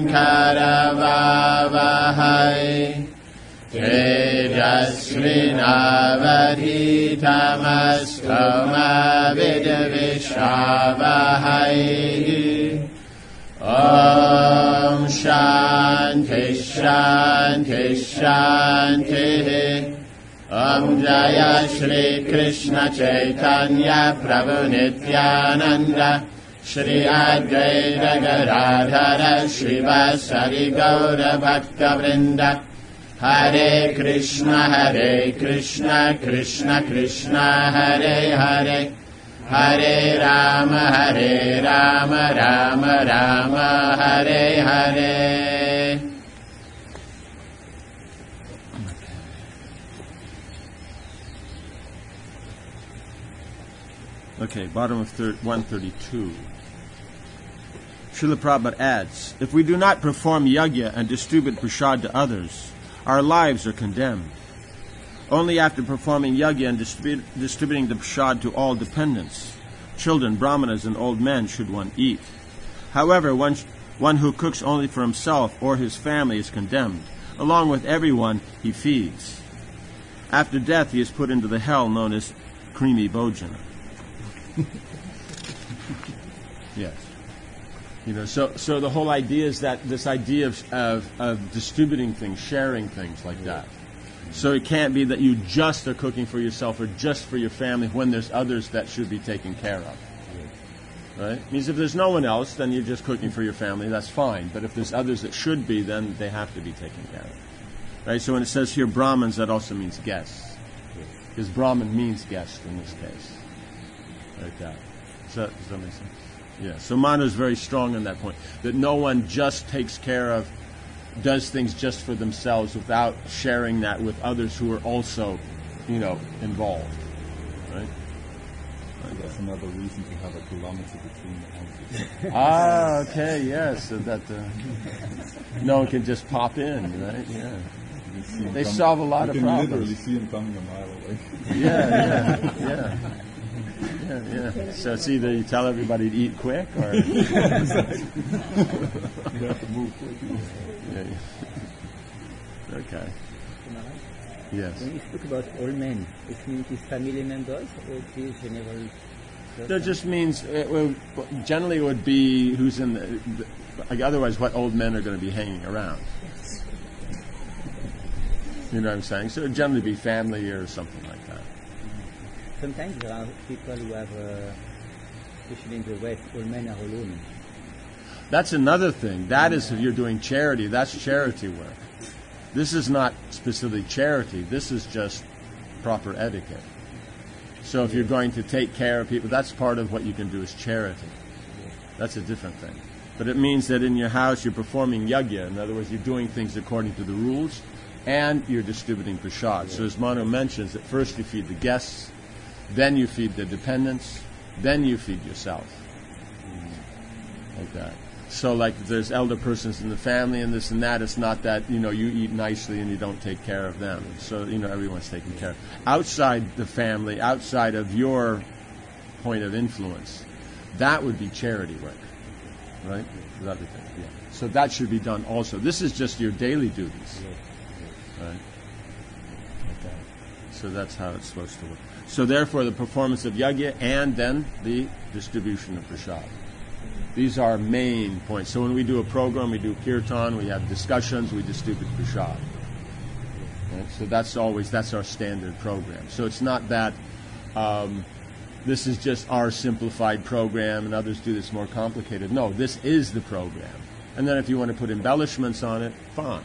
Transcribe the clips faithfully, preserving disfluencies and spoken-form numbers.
Sankara-vavahai Tejasvinavadhitamastoma-vidvishavahai Om Shanti Shanti Shanti Om Jaya Shri Krishna Chaitanya Prabhu Nityananda Shri Advaita Gadadhara Srivasari Gaura Bhakta Vrinda Hare Krishna Hare Krishna Krishna Krishna Hare Hare Hare Rama Hare Rama Rama Rama Hare Hare. Okay, bottom of thir- one thirty-two. Srila Prabhupada adds, if we do not perform yajna and distribute prasad to others, our lives are condemned. Only after performing yajna and distribu- distributing the prasad to all dependents, children, brahmanas, and old men, should one eat. However, one, sh- one who cooks only for himself or his family is condemned, along with everyone he feeds. After death, he is put into the hell known as Krimi Bhojana. Yes. You know, so so the whole idea is that this idea of of, of distributing things, sharing things like that. So it can't be that you just are cooking for yourself or just for your family when there's others that should be taken care of. Right? It means if there's no one else, then you're just cooking for your family, that's fine. But if there's others that should be, then they have to be taken care of. Right? So when it says here Brahmins, that also means guests. Because Brahmin means guest in this case. Like that. Does that, does that make sense? Yeah. So Manu is very strong on that point. That no one just takes care of, does things just for themselves without sharing that with others who are also, you know, involved. Right? Like That's that. Another reason to have a kilometer between the houses. Ah, okay, yes. So that uh, no one can just pop in, right? Yeah. They come, solve a lot you of can problems. literally see them coming a mile away. Yeah, yeah, yeah. Yeah, yeah. So it's either you tell everybody to eat quick or... You have to move quickly. Yeah, yeah. Okay. Yes. When you speak about all men, it means his family members or it is general? That just means, it will, generally it would be who's in the, the... Like otherwise, what old men are going to be hanging around? You know what I'm saying? So it would generally be family or something like that. Sometimes there are people who have, uh, especially in the West, all men are alone. That's another thing. That is if you're doing charity, that's charity work. This is not specifically charity. This is just proper etiquette. So if you're going to take care of people, that's part of what you can do as charity. That's a different thing. But it means that in your house you're performing yajna. In other words, you're doing things according to the rules, and you're distributing prasad. So as Manu mentions, at first you feed the guests, then you feed the dependents, then you feed yourself. Like that. So like if there's elder persons in the family and this and that, it's not that, you know, you eat nicely and you don't take care of them. So, you know, everyone's taken care of. Outside the family, outside of your point of influence, that would be charity work. Right? With other things. Yeah. So that should be done also. This is just your daily duties. Right? Okay. So that's how it's supposed to work. So therefore the performance of yajna and then the distribution of prasad. These are main points. So when we do a program, we do kirtan, we have discussions, we distribute prasad. Right? So that's always, that's our standard program. So it's not that um, this is just our simplified program and others do this more complicated. No, this is the program. And then if you want to put embellishments on it, fine.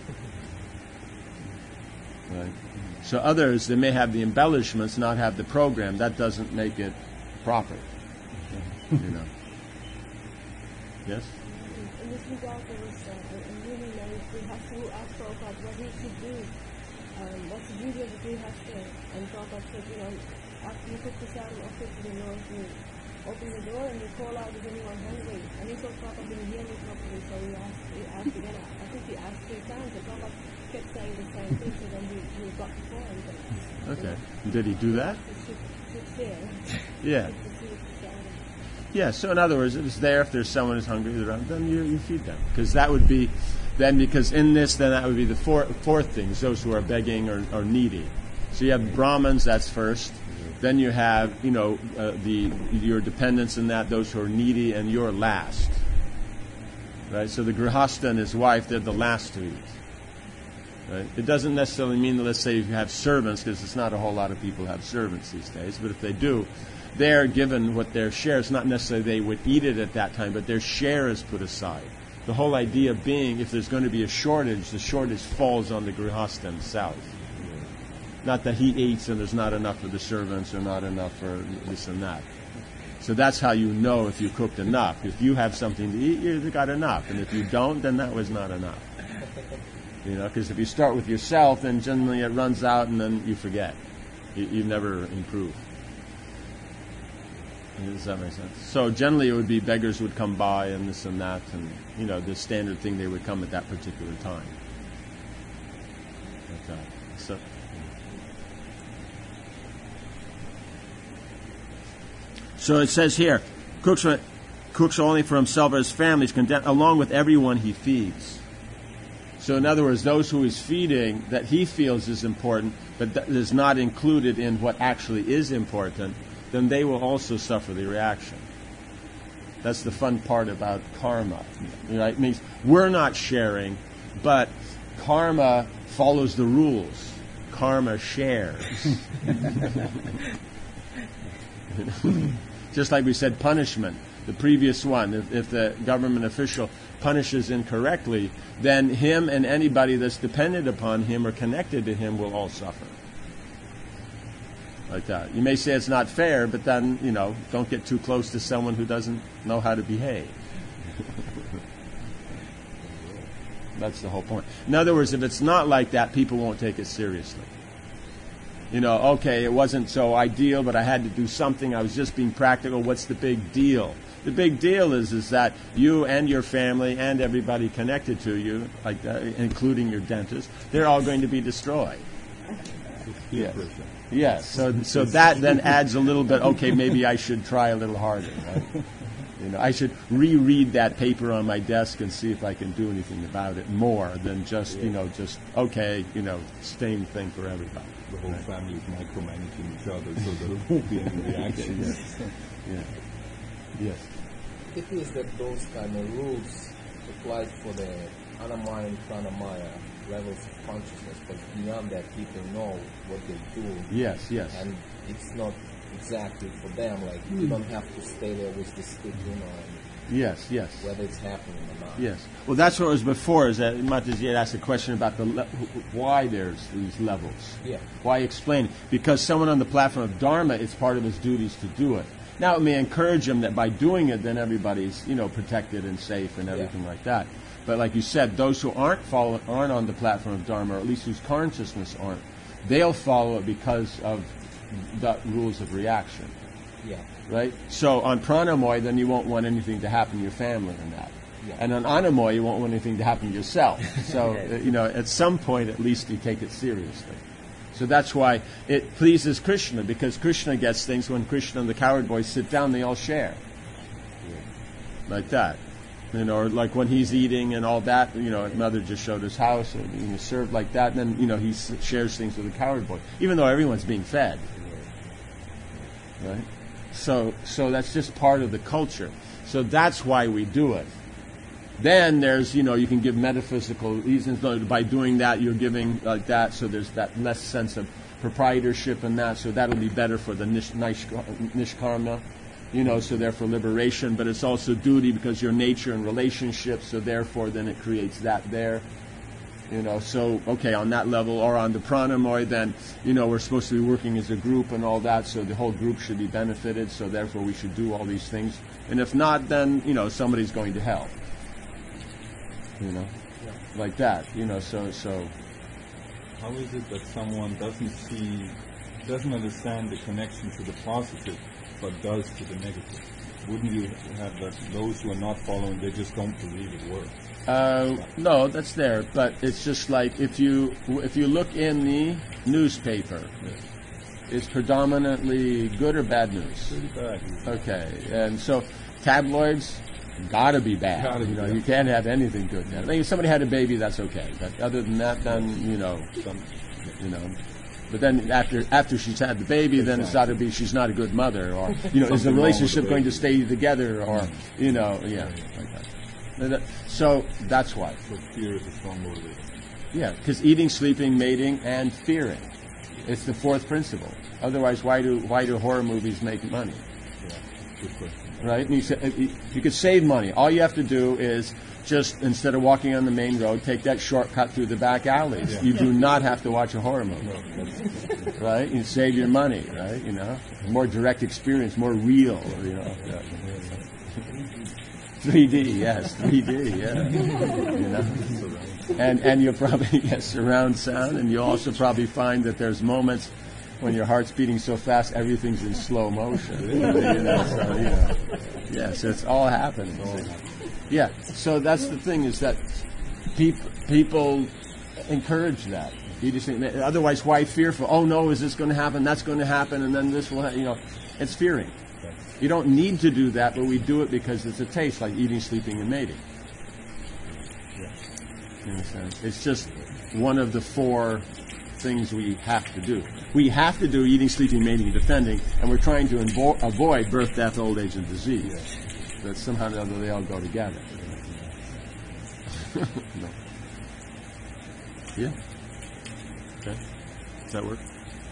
Right? So others, they may have the embellishments, not have the program. That doesn't make it proper. You know. Yes? In this regard, there was uh, a really nice Grihastha who asked Prabhupada what he should do. Um, what's the duty of the Grihastha? And Prabhupada said, you know, after you cook the salad or cook the Lord, you open the door and you call out, is anyone hungry? And he thought Prabhupada didn't hear me properly, so he asked, he asked again. I think he asked three times, and Prabhupada kept saying the same thing, so then we, we got before him. Okay. Did he do that? Sit, sit there. Yeah. Yeah, so in other words, it's there if there's someone who's hungry around, then you, you feed them. Because that would be, then because in this, then that would be the four, fourth thing, is those who are begging or, or needy. So you have Brahmins, that's first. Then you have, you know, uh, the your dependents in that, those who are needy, and you're last. Right? So the Grihastha and his wife, they're the last to eat. Right? It doesn't necessarily mean that, let's say, if you have servants, because it's not a whole lot of people who have servants these days, but if they do, they're given what their share is. Not necessarily they would eat it at that time, but their share is put aside. The whole idea being, if there's going to be a shortage, the shortage falls on the Grihastha himself. Not that he eats and there's not enough for the servants or not enough for this and that. So that's how you know if you cooked enough. If you have something to eat, you've got enough. And if you don't, then that was not enough. You know, because if you start with yourself, then generally it runs out and then you forget. You, you never improve. Does that make sense? So generally it would be beggars would come by and this and that, and, you know, the standard thing, they would come at that particular time. Like that. So... So it says here, cooks, cooks only for himself or his family, is condemned, along with everyone he feeds. So in other words, those who he's feeding that he feels is important, but that is not included in what actually is important, then they will also suffer the reaction. That's the fun part about karma. Right? It means we're not sharing, but karma follows the rules. Karma shares. Just like we said, punishment, the previous one, if, if the government official punishes incorrectly, then him and anybody that's dependent upon him or connected to him will all suffer. Like that. You may say it's not fair, but then, you know, don't get too close to someone who doesn't know how to behave. That's the whole point. In other words, if it's not like that, people won't take it seriously. You know, okay, it wasn't so ideal, but I had to do something. I was just being practical. What's the big deal? The big deal is is that you and your family and everybody connected to you, like that, including your dentist, they're all going to be destroyed. Yes. Yes. So so that then adds a little bit. Okay, maybe I should try a little harder. Right? You know, I should reread that paper on my desk and see if I can do anything about it more than just, you know, just, okay, you know, same thing for everybody. The whole right. family is micromanaging each other so there won't be any reaction. Yes. Yeah. Yes. It is that those kind of rules apply for the Anamaya and Pranamaya levels of consciousness, but beyond that people know what they do. Yes, yes. And it's not exactly for them, like mm. you don't have to stay there with the stick, you know, and yes, yes. whether it's happening or not. Yes. Well, that's what it was before, is that Mataji had asked a question about the le- why there's these levels. Yeah. Why explain? Because someone on the platform of Dharma, it's part of his duties to do it. Now, it may encourage him that by doing it, then everybody's, you know, protected and safe and everything yeah. like that. But like you said, those who aren't follow, aren't on the platform of Dharma, or at least whose consciousness aren't, they'll follow it because of the rules of reaction. Yeah. Right? So on Pranamoy, then you won't want anything to happen to your family in that. Yeah. And on Anamoy, you won't want anything to happen to yourself. So, uh, you know, at some point, at least, you take it seriously. So that's why it pleases Krishna, because Krishna gets things when Krishna and the coward boys sit down, they all share. Yeah. Like that. You know, or like when he's eating and all that, you know, Mother just showed his house, and he's served like that, and then, you know, he s- shares things with the coward boy, even though everyone's being fed. Right? So, so that's just part of the culture. So that's why we do it. Then there's, you know, you can give metaphysical reasons. By doing that, you're giving like that, so there's that less sense of proprietorship and that, so that'll be better for the nish, nish, nishkarma, you know, so therefore liberation, but it's also duty because your nature and relationships, so therefore then it creates that there. You know, so, okay, on that level, or on the pranamoy, then, you know, we're supposed to be working as a group and all that, so the whole group should be benefited, so therefore we should do all these things. And if not, then, you know, somebody's going to hell. You know, yeah. Like that, you know, so, so. How is it that someone doesn't see, doesn't understand the connection to the positive, but does to the negative? Wouldn't you have that those who are not following, they just don't believe it works? Uh, no, that's there, but it's just like if you if you look in the newspaper, is predominantly good or bad news? Pretty bad. Okay, and so tabloids gotta be bad. Gotta be you know, bad. you can't have anything good. I mean, if somebody had a baby, that's okay. But other than that, then you know, some, you know. But then after after she's had the baby, then it's got to be she's not a good mother, or you know, is the Something wrong with relationship the going to baby. stay together, or you know, yeah, like that. And that- So that's why. So fear is a strong motivator. Yeah, because eating, sleeping, mating, and fearing. It's the fourth principle. Otherwise, why do why do horror movies make money? Yeah, good question. Right? And you, sa- you could save money. All you have to do is just, instead of walking on the main road, take that shortcut through the back alleys. Yeah. You do not have to watch a horror movie. No, that's, Right? You save your money, right? You know? More direct experience, more real, you know. Yeah. three D, yes, three D, yeah. You know? And and you'll probably get surround sound, and you'll also probably find that there's moments when your heart's beating so fast everything's in slow motion. You know, so, you know. Yeah, so it's all happening. Yeah, so that's the thing, is that peop- people encourage that. You just think, otherwise, why fearful? Oh no, is this going to happen? That's going to happen, and then this will, ha-, you know, it's fearing. You don't need to do that, but we do it because it's a taste, like eating, sleeping, and mating. You understand? It's just one of the four things we have to do. We have to do eating, sleeping, mating, and defending, and we're trying to invo- avoid birth, death, old age, and disease. But somehow or other they all go together. No. Yeah? Okay. Does that work?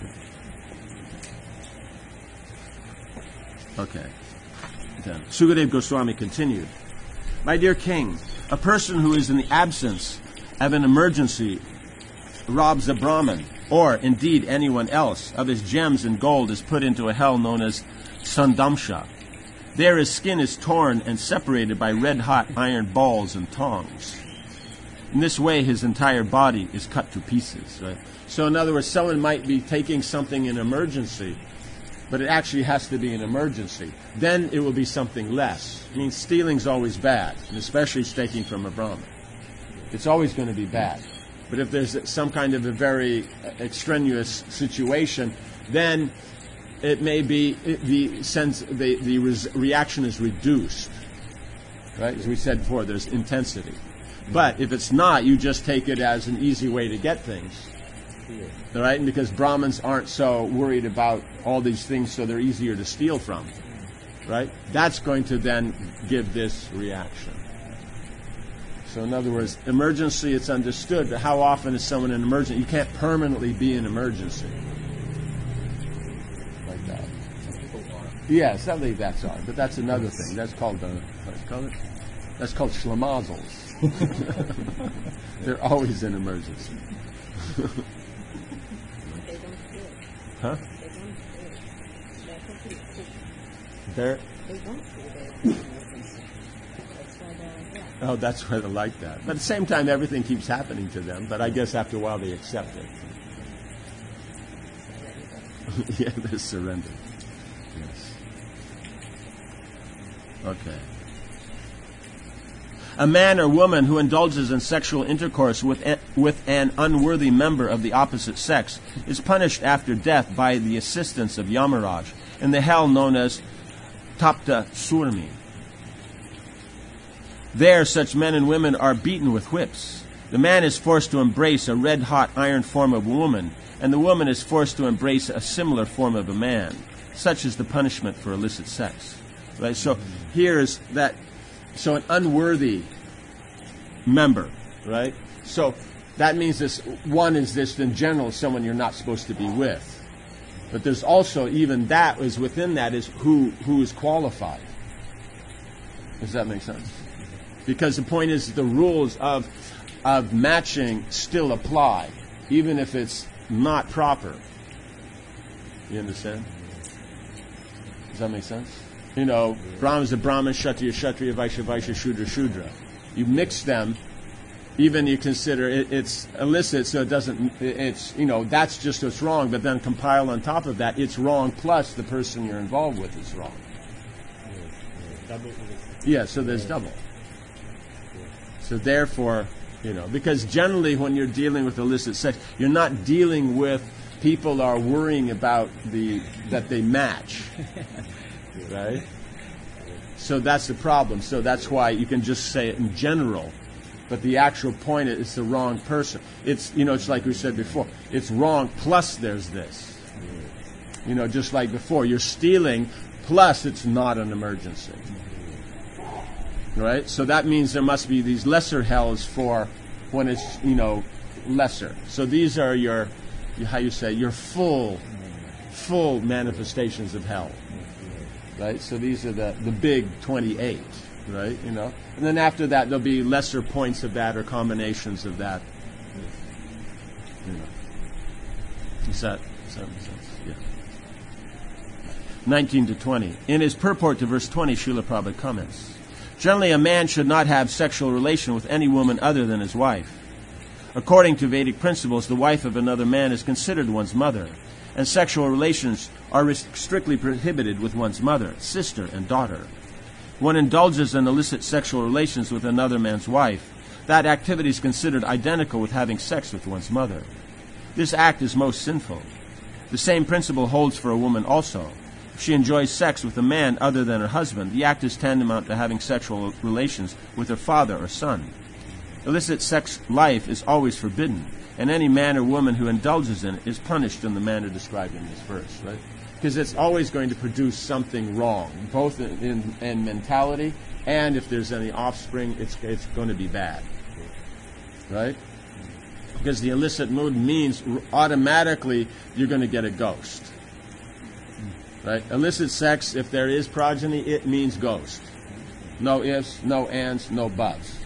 Okay. Then Sukadeva Goswami continued, "My dear king, a person who is in the absence of an emergency robs a Brahmin, or indeed anyone else, of his gems and gold is put into a hell known as Sandamsha. There his skin is torn and separated by red-hot iron balls and tongs. In this way his entire body is cut to pieces." Right? So in other words, someone might be taking something in emergency, but it actually has to be an emergency. Then it will be something less. I mean, stealing's always bad, and especially taking from a Brahmin. It's always going to be bad. But if there's some kind of a very extraneous situation, then it may be it, the sense the the res, reaction is reduced. Right, as we said before, there's intensity. But if it's not, you just take it as an easy way to get things. All right, and because Brahmins aren't so worried about all these things, so they're easier to steal from. Right, that's going to then give this reaction. So in other words, emergency, it's understood, but how often is someone in emergency? You can't permanently be in emergency. Like that. Yes, I believe that's all. But that's another thing. That's called the, what's it called? That's called schlamazels. They're always in emergency. They don't steal. Huh? They don't steal. They're complete fools. They're, They don't steal. They're emergency. That's why they're there. oh, that's why they like that. But at the same time, everything keeps happening to them. But I guess after a while, they accept it. Yeah, they're surrendered. Yes. Okay. A man or woman who indulges in sexual intercourse with a, with an unworthy member of the opposite sex is punished after death by the assistance of Yamaraj in the hell known as Tapta Surmi. There, such men and women are beaten with whips. The man is forced to embrace a red-hot iron form of a woman, and the woman is forced to embrace a similar form of a man. Such is the punishment for illicit sex. Right? So here is that. So an unworthy member, right? So that means this one is this in general someone you're not supposed to be with. But there's also even that is within that is who who is qualified. Does that make sense? Because the point is the rules of of matching still apply, even if it's not proper. You understand? Does that make sense? You know, Brahman is a Brahman, Kshatriya, Kshatriya, Vaishya, Vaishya, Shudra, Shudra. You mix them, even you consider it, it's illicit, so it doesn't, it's, you know, that's just what's wrong, but then compile on top of that, it's wrong, plus the person you're involved with is wrong. Double. Yeah, so there's double. So therefore, you know, because generally when you're dealing with illicit sex, you're not dealing with people are worrying about the that they match, right? So that's the problem. So that's why you can just say it in general, but the actual point is it's the wrong person. It's, you know, it's like we said before. It's wrong plus there's this. You know, just like before, you're stealing plus it's not an emergency. Right? So that means there must be these lesser hells for when it's, you know, lesser. So these are your, how you say, your full, full manifestations of hell. Right? So these are the, the big twenty-eight. Right? You know? And then after that, there'll be lesser points of that or combinations of that. You know. Is that, does that make sense? Yeah. nineteen to twenty. In his purport to verse twenty, Srila Prabhupada comments, generally, a man should not have sexual relation with any woman other than his wife. According to Vedic principles, the wife of another man is considered one's mother, and sexual relations are strictly prohibited with one's mother, sister, and daughter. One indulges in illicit sexual relations with another man's wife. That activity is considered identical with having sex with one's mother. This act is most sinful. The same principle holds for a woman also. If she enjoys sex with a man other than her husband, the act is tantamount to having sexual relations with her father or son. Illicit sex life is always forbidden, and any man or woman who indulges in it is punished in the manner described in this verse, right? Because it's always going to produce something wrong, both in, in, in mentality and if there's any offspring, it's it's going to be bad, right? Because the illicit mood means automatically you're going to get a ghost. Right? Illicit sex, if there is progeny, it means ghost. No ifs, no ands, no buts.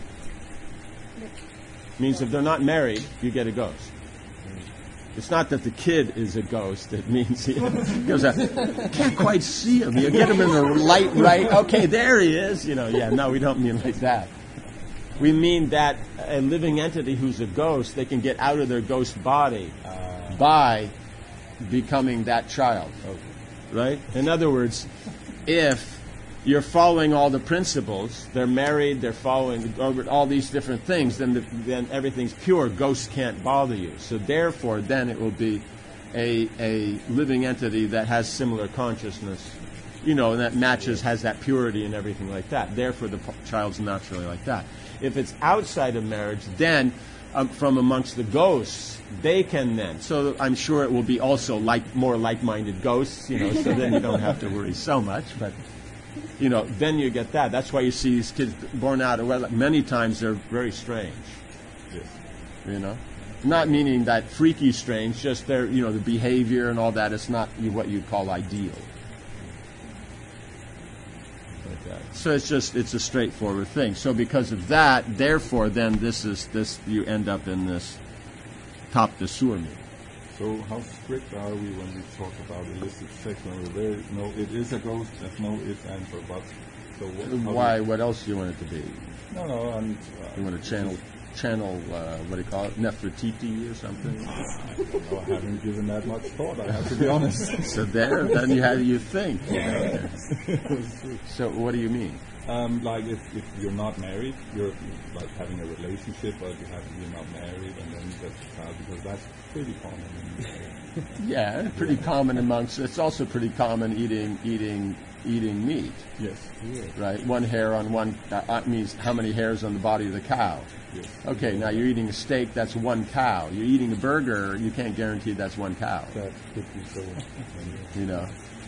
Means if they're not married, you get a ghost. It's not that the kid is a ghost. It means he goes out, can't quite see him. You get him in the light right. Okay, there he is. You know, yeah, no, we don't mean like that. We mean that a living entity who's a ghost, they can get out of their ghost body uh, by becoming that child. Okay. Right? In other words, if you're following all the principles, they're married, they're following all these different things, then the, then everything's pure. Ghosts can't bother you. So therefore, then it will be a a living entity that has similar consciousness, you know, and that matches, has that purity and everything like that. Therefore, the p- child's naturally like that. If it's outside of marriage, then um, from amongst the ghosts, they can then. So I'm sure it will be also like more like-minded ghosts, you know, so then you don't have to worry so much. But, you know, then you get that. That's why you see these kids born out of wedlock. Many times they're very strange, Yes. you know. Not meaning that freaky strange, just their, you know, the behavior and all that is not what you'd call ideal. Like that. So it's just, it's a straightforward thing. So because of that, therefore, then this is, this, you end up in this top the surmi. So how strict are we when we talk about illicit sex? When we're very, no, it is a ghost, there's no ifs, ands, or buts. So what, Why? What else do you want it to be? No, no, and... Uh, You want to channel, channel, uh, what do you call it, Nefertiti or something? I don't know, I haven't given that much thought, I have to be honest. So there, then you, how do you think? So what do you mean? Um, like if, if you're not married, you're like having a relationship, but you have, you're not married, and then you get a child, because that's pretty common. In, Yeah, pretty common amongst, it's also pretty common eating, eating, eating meat, yes. right? One hair on one, that means how many hairs on the body of the cow. Yes. Okay, now you're eating a steak, that's one cow. You're eating a burger, you can't guarantee that's one cow, That could be so. you know?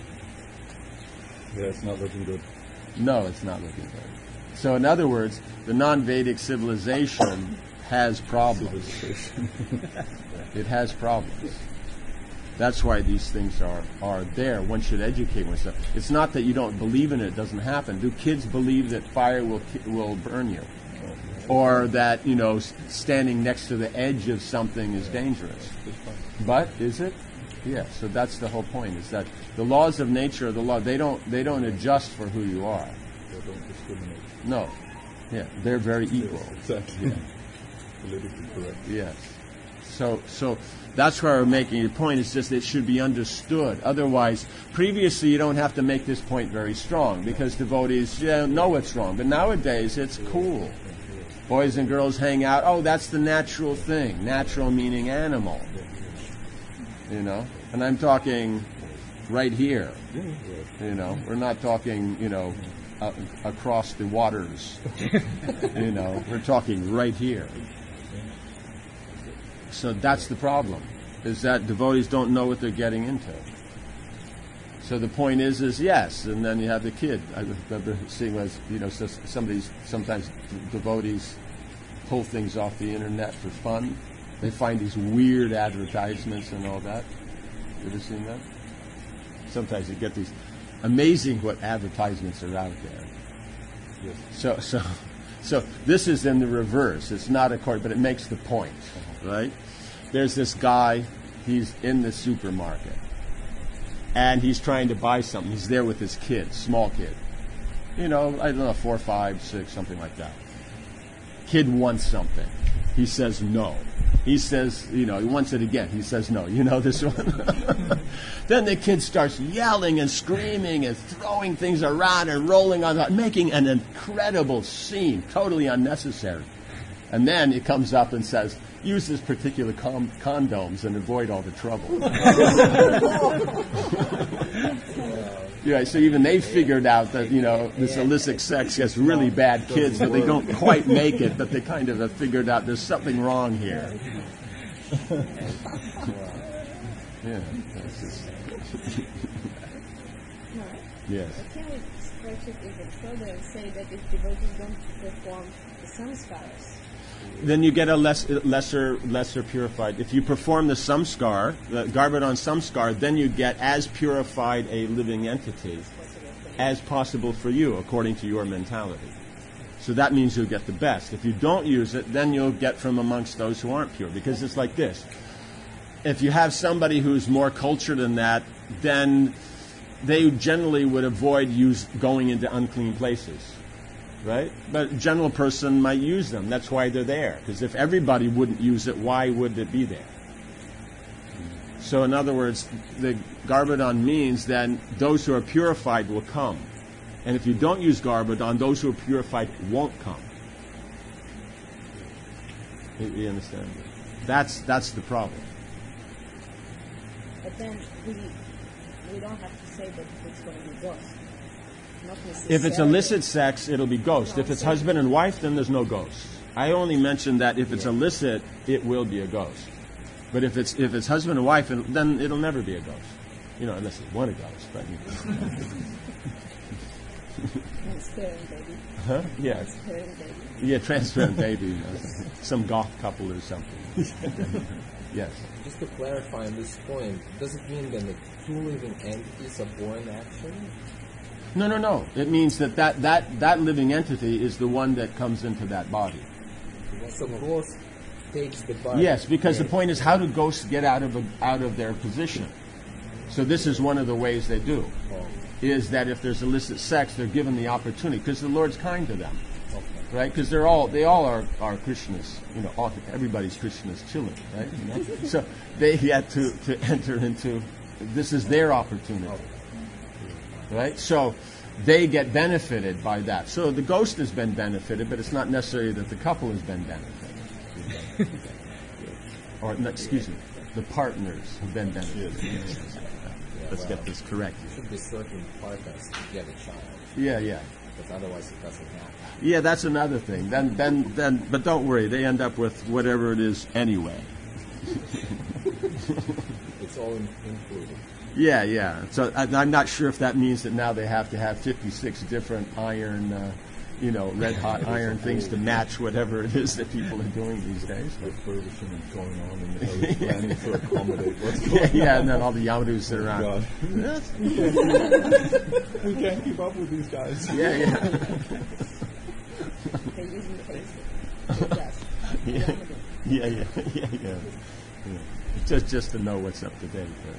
Yeah, it's not looking good. No, it's not looking good. So in other words, the non-Vedic civilization has problems. It has problems. That's why these things are, are there. One should educate oneself. It's not that you don't believe in it, it doesn't happen. Do kids believe that fire will will burn you? Or that, you know, standing next to the edge of something is dangerous? But is it? Yeah, so that's the whole point, is that the laws of nature are the law. They don't they don't adjust for who you are. They don't discriminate. No. Yeah, they're very equal. Exactly. Yeah. Politically correct. Yes. So so that's why we're making the point. It's just it should be understood. Otherwise, previously you don't have to make this point very strong because devotees yeah, know it's wrong. But nowadays it's cool. Boys and girls hang out. Oh, that's the natural thing. Natural meaning animal. You know, and I'm talking right here. You know, we're not talking, you know, uh, across the waters. You know, we're talking right here. So that's the problem, is that devotees don't know what they're getting into. So the point is, is yes, and then you have the kid. I remember seeing, was you know, so somebody's sometimes devotees pull things off the internet for fun. They find these weird advertisements and all that. You ever seen that? Sometimes you get these amazing what advertisements are out there. Yes. So, so, so this is in the reverse. It's not a court, but it makes the point, right? There's this guy. He's in the supermarket, and he's trying to buy something. He's there with his kid, small kid. You know, I don't know, four, five, six, something like that. Kid wants something. He says no. He says, you know, he wants it again. He says no. You know this one? Then the kid starts yelling and screaming and throwing things around and rolling on, making an incredible scene, totally unnecessary. And then it comes up and says, use this particular com- condoms and avoid all the trouble. Yeah, so even they figured out that, you know, this illicit sex gets really bad kids, but they don't quite make it, but they kind of have figured out there's something wrong here. Yeah. That's just yes. Can we stretch it even further and say that if devotees don't perform the samskaras, then you get a less, lesser, lesser purified. If you perform the samskar, the Garbhodhan samskar, then you get as purified a living entity as possible for you, according to your mentality. So that means you'll get the best. If you don't use it, then you'll get from amongst those who aren't pure. Because it's like this. If you have somebody who's more cultured than that, then they generally would avoid use going into unclean places. Right? But a general person might use them. That's why they're there. Because if everybody wouldn't use it, why would it be there? So in other words, the Garbhodhan means then those who are purified will come. And if you don't use Garbhodhan, those who are purified won't come. You, you understand? That's that's the problem. but then we we don't have to say that it's going to be ghost. If it's illicit sex, it'll be ghost. If it's husband and wife, then there's no ghost. I only mentioned that if it's illicit, it will be a ghost. But if it's if it's husband and wife, then it'll never be a ghost. You know, unless it's one a ghost. But transparent baby. Huh? Yeah. Transparent baby. Yeah, transparent baby. You know, some goth couple or something. Yes. Just to clarify on this point, does it mean that the two living entities are born actually? No, no, no. It means that that, that that living entity is the one that comes into that body. So ghost takes the body. Yes, because the point is, how do ghosts get out of a, out of their position? So this is one of the ways they do. Is that if there's illicit sex, they're given the opportunity because the Lord's kind to them, right? Because they're all they all are, are Krishna's. You know, all, everybody's Krishna's children, right? You know? So they get to, to enter into. This is their opportunity. Right? So they get benefited by that. So the ghost has been benefited, but it's not necessarily that the couple has been benefited. Or, no, excuse me, the partners have been benefited. Let's get this correct. There should be certain partners to get a child. Yeah, yeah. Because otherwise it doesn't happen. Yeah, that's another thing. Then, then, then, but don't worry, they end up with whatever it is anyway. It's all in- included. Yeah, yeah. So I, I'm not sure if that means that now they have to have fifty-six different iron, uh, you know, red hot iron things to match whatever it is that people are doing these days. Refurbishing is going on and they're planning to accommodate what's going Yeah, on. yeah, and then all the Yamadus sit Oh, around. God. We can't keep up with these guys. Yeah, yeah. They're using Facebook. Yes. yeah, yeah, yeah, yeah, yeah. yeah. Just, just to know what's up to date. Right?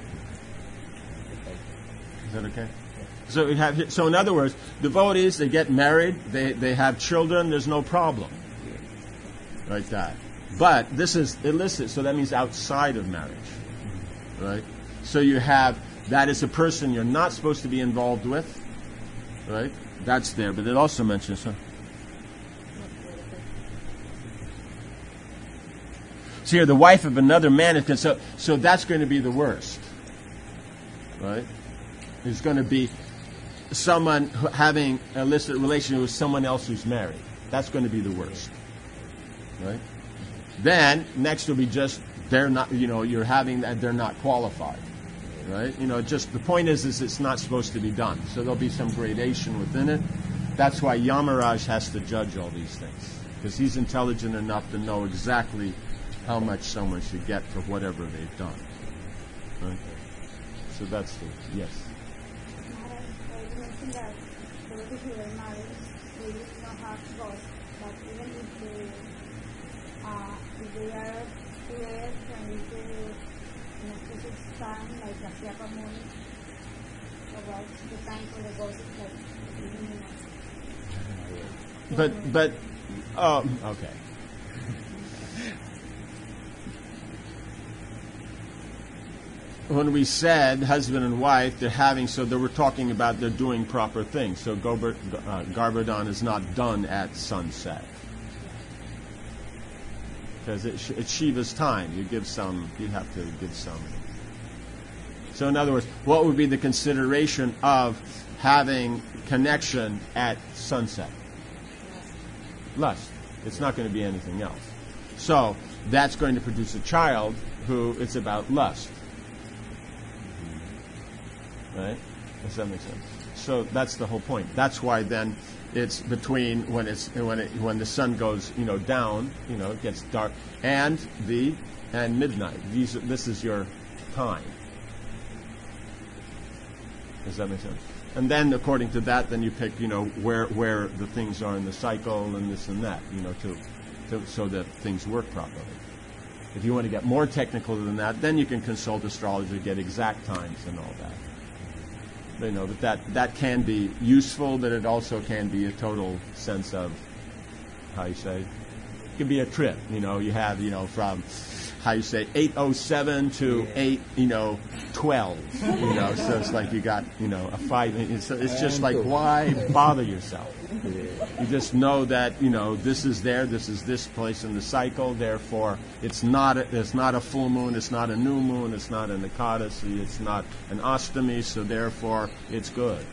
Is that okay? So we have. So in other words, devotees, they get married, they they have children. There's no problem, like that. But this is illicit, so that means outside of marriage, right? So you have that is a person you're not supposed to be involved with, right? That's there, but it also mentions. Huh? So here, the wife of another man is so so that's going to be the worst, right? It's going to be someone who, having an illicit relationship with someone else who's married. That's going to be the worst, right? Then next will be just they're not, you know, you're having that they're not qualified, right? You know, just the point is, is it's not supposed to be done. So there'll be some gradation within it. That's why Yamaraj has to judge all these things, because he's intelligent enough to know exactly how much someone should get for whatever they've done, right? So that's the yes. Maharaj, you mentioned that devotees who were married, they used to not have divorce, but even if they, uh, if they are together and if they, in a specific time, like Kasyapa Muni, about the time for divorce is like even But but oh okay. When we said husband and wife, they're having, so they were talking about they're doing proper things. So Gober, uh, Garbhodhan is not done at sunset. Because it, it's Shiva's time. You give some, you have to give some. So in other words, what would be the consideration of having connection at sunset? Lust. It's not going to be anything else. So that's going to produce a child who it's about lust. Right? Does that make sense? So that's the whole point. That's why then it's between when it's when it when the sun goes, you know, down, you know, it gets dark, and the and midnight. These this is your time. Does that make sense? And then according to that, then you pick, you know, where where the things are in the cycle and this and that, you know, to, to so that things work properly. If you want to get more technical than that, then you can consult astrology to get exact times and all that. You know, but that, that can be useful, but it also can be a total sense of, how you say, it can be a trip. You know, you have, you know, from, how you say, eight oh seven to eight, you know, twelve. You know, so it's like you got, you know, a five. It's, it's just like, why bother yourself? You just know that, you know, this is there, this is this place in the cycle, therefore it's not a, it's not a full moon, it's not a new moon, it's not an Ekadasi, it's not an Astami, so therefore it's good.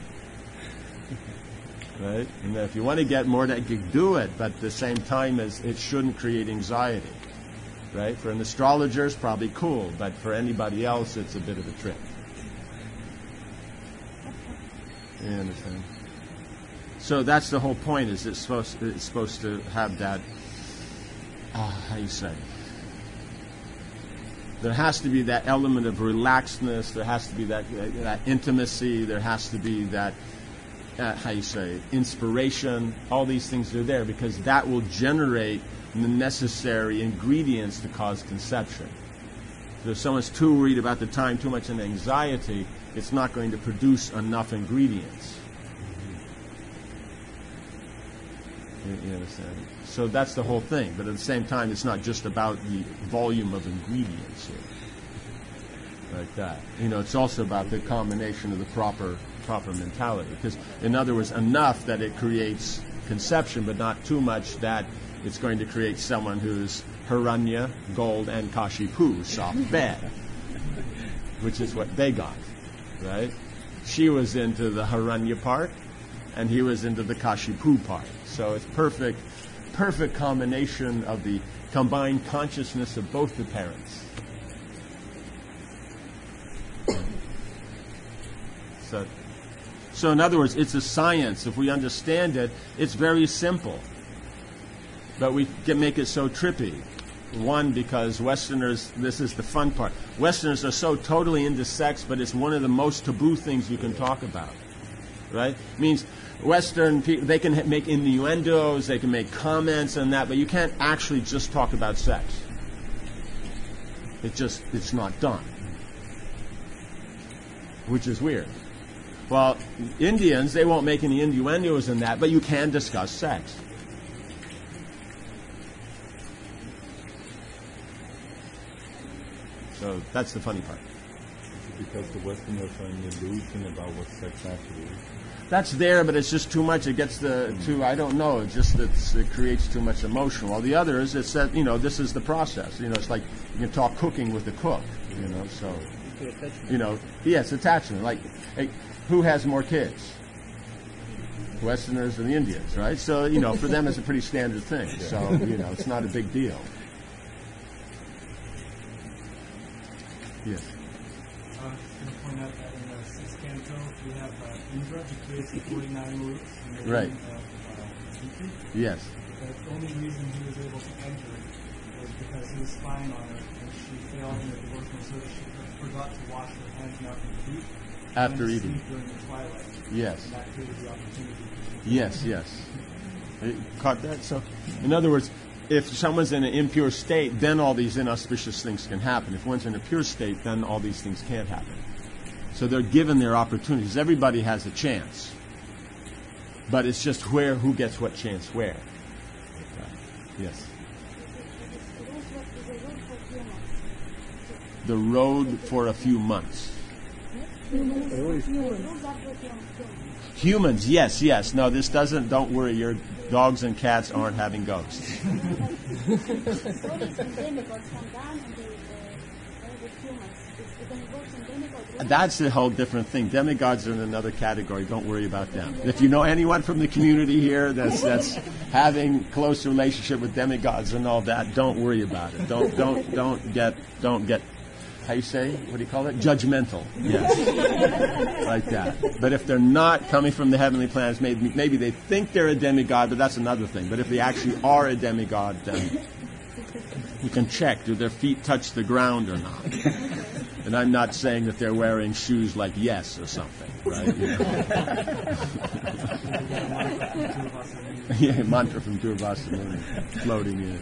Right? And if you want to get more, that you do it, but at the same time as it shouldn't create anxiety. Right? For an astrologer, it's probably cool, but for anybody else, it's a bit of a trip. You understand? So that's the whole point. Is it's supposed it's supposed to have that? Uh, how you say? There has to be that element of relaxedness. There has to be that that intimacy. There has to be that uh, how you say inspiration. All these things are there because that will generate the necessary ingredients to cause conception. So if someone's too worried about the time, too much in anxiety, it's not going to produce enough ingredients. You understand? So that's the whole thing. But at the same time, it's not just about the volume of ingredients here. Like that. You know, it's also about the combination of the proper proper mentality. Because, in other words, enough that it creates conception, but not too much that it's going to create someone who's Hiranya, gold, and Kashipu, soft bed. Which is what they got. Right? She was into the Hiranya part, and he was into the Kashipu part. So it's perfect, perfect combination of the combined consciousness of both the parents. So, so in other words, it's a science. If we understand it, it's very simple. But we can make it so trippy. One, because Westerners, this is the fun part. Westerners are so totally into sex, but it's one of the most taboo things you can talk about. Right? It means Western people, they can ha- make innuendos, they can make comments and that, but you can't actually just talk about sex. It just, it's not done. Which is weird. Well, Indians, they won't make any innuendos in that, but you can discuss sex. So that's the funny part. because the Westerners are in the illusion about what sex actually is. That's there, but it's just too much. It gets the too. I don't know. It just it's, it creates too much emotion. While the other is, it's that you know this is the process. You know, it's like you can talk cooking with the cook. You know, so you know, yes, attachment. Like, hey, who has more kids? Westerners and the Indians, right? So you know, for them it's a pretty standard thing. So you know, it's not a big deal. Yes. I was going to point out that in the sixth canto, we have uh, Indra, who creates the forty-nine roots. In the Right. Of, uh, Inti. Yes. The only reason he was able to enter was because he was spying on her, and she failed in the devotional service. She forgot to wash her hands, mouth, and feet. After and eating. sleep during the twilight. Yes. And that created the opportunity. Yes, yes. You caught that? So, in other words, if someone's in an impure state, then all these inauspicious things can happen. If one's in a pure state, then all these things can't happen. So they're given their opportunities. Everybody has a chance. But it's just where, who gets what chance where. Yes. The road for a few months. Humans, yes, yes. No, this doesn't, don't worry, your dogs and cats aren't having ghosts. That's a whole different thing. Demigods are in another category. Don't worry about them. If you know anyone from the community here that's that's having close relationship with demigods and all that, don't worry about it. Don't don't don't get don't get how you say, what do you call it? Judgmental. Yes. Like that. But if they're not coming from the heavenly planets, maybe maybe they think they're a demigod, but that's another thing. But if they actually are a demigod, then you can check, do their feet touch the ground or not? And I'm not saying that they're wearing shoes like Yes or something, right? You know? Yeah, mantra from Durvasa Muni floating in.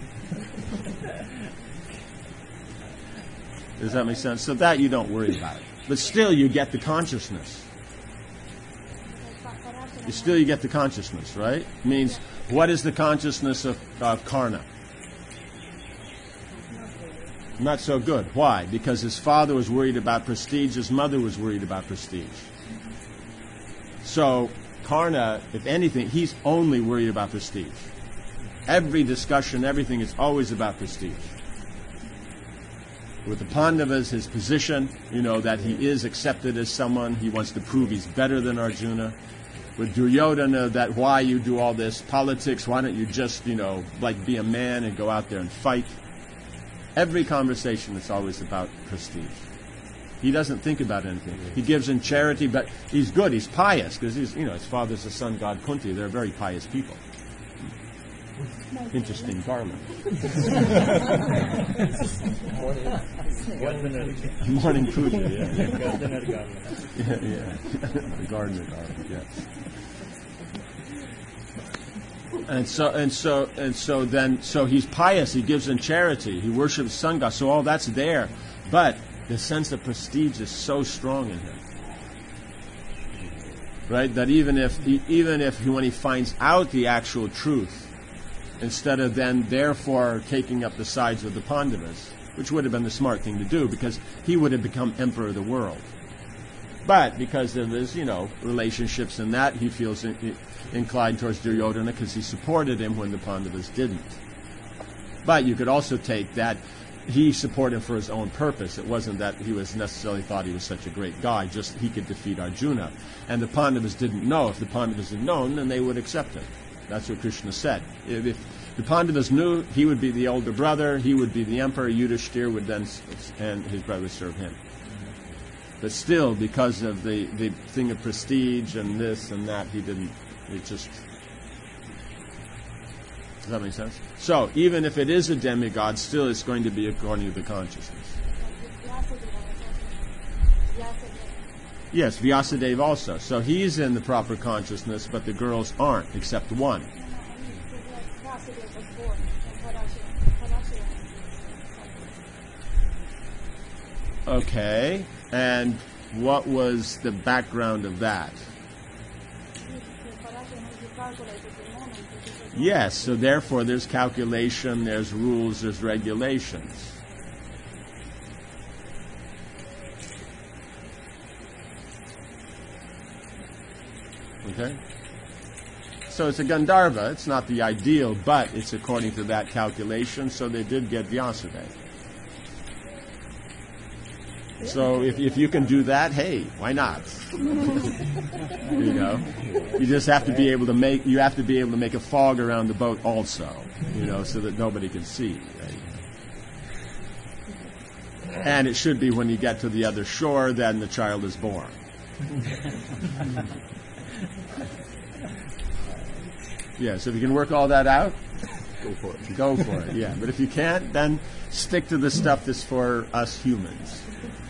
Does that make sense? So that you don't worry about it. But still you get the consciousness. You still you get the consciousness, right? Means, what is the consciousness of, of Karna? Not so good. Why? Because his father was worried about prestige, his mother was worried about prestige. So, Karna, if anything, he's only worried about prestige. Every discussion, everything is always about prestige. With the Pandavas, his position, you know, that he is accepted as someone, he wants to prove he's better than Arjuna. With Duryodhana, that why you do all this politics, why don't you just, you know, like be a man and go out there and fight? Every conversation is always about prestige. He doesn't think about anything. He gives in charity, but he's good, he's pious, because he's, you know, his father's the sun god Kunti. They're very pious people. Interesting karma. Morning puja, yeah. Yeah, yeah. Gardener garden, yes. And so and so and so then so he's pious, he gives in charity, he worships sun god, so all that's there. But the sense of prestige is so strong in him. Right? That even if he, even if he, when he finds out the actual truth, instead of then therefore taking up the sides of the Pandavas, which would have been the smart thing to do, because he would have become emperor of the world. But because of his, you know, relationships and that, he feels in, in, inclined towards Duryodhana because he supported him when the Pandavas didn't. But you could also take that he supported him for his own purpose. It wasn't that he was necessarily thought he was such a great guy, just he could defeat Arjuna. And the Pandavas didn't know. If the Pandavas had known, then they would accept him. That's what Krishna said. If, if the Pandavas knew, he would be the older brother, he would be the emperor, Yudhishthira would then, and his brother would serve him. But still, because of the, the thing of prestige and this and that, he didn't, it just... Does that make sense? So, even if it is a demigod, still it's going to be according to the consciousness. Yes, Vyasadeva also. So he's in the proper consciousness, but the girls aren't, except one. Okay, and what was the background of that? Yes, so therefore there's calculation, there's rules, there's regulations. Okay? So it's a Gandharva. It's not the ideal, but it's according to that calculation, so they did get Vyasadeva. So if if you can do that, hey, why not? You know, you just have to be able to make you have to be able to make a fog around the boat also, you know, so that nobody can see. Right? And it should be when you get to the other shore, then the child is born. Yeah, so if you can work all that out, Go for it. go for it. Yeah, but if you can't, then stick to the stuff that's for us humans.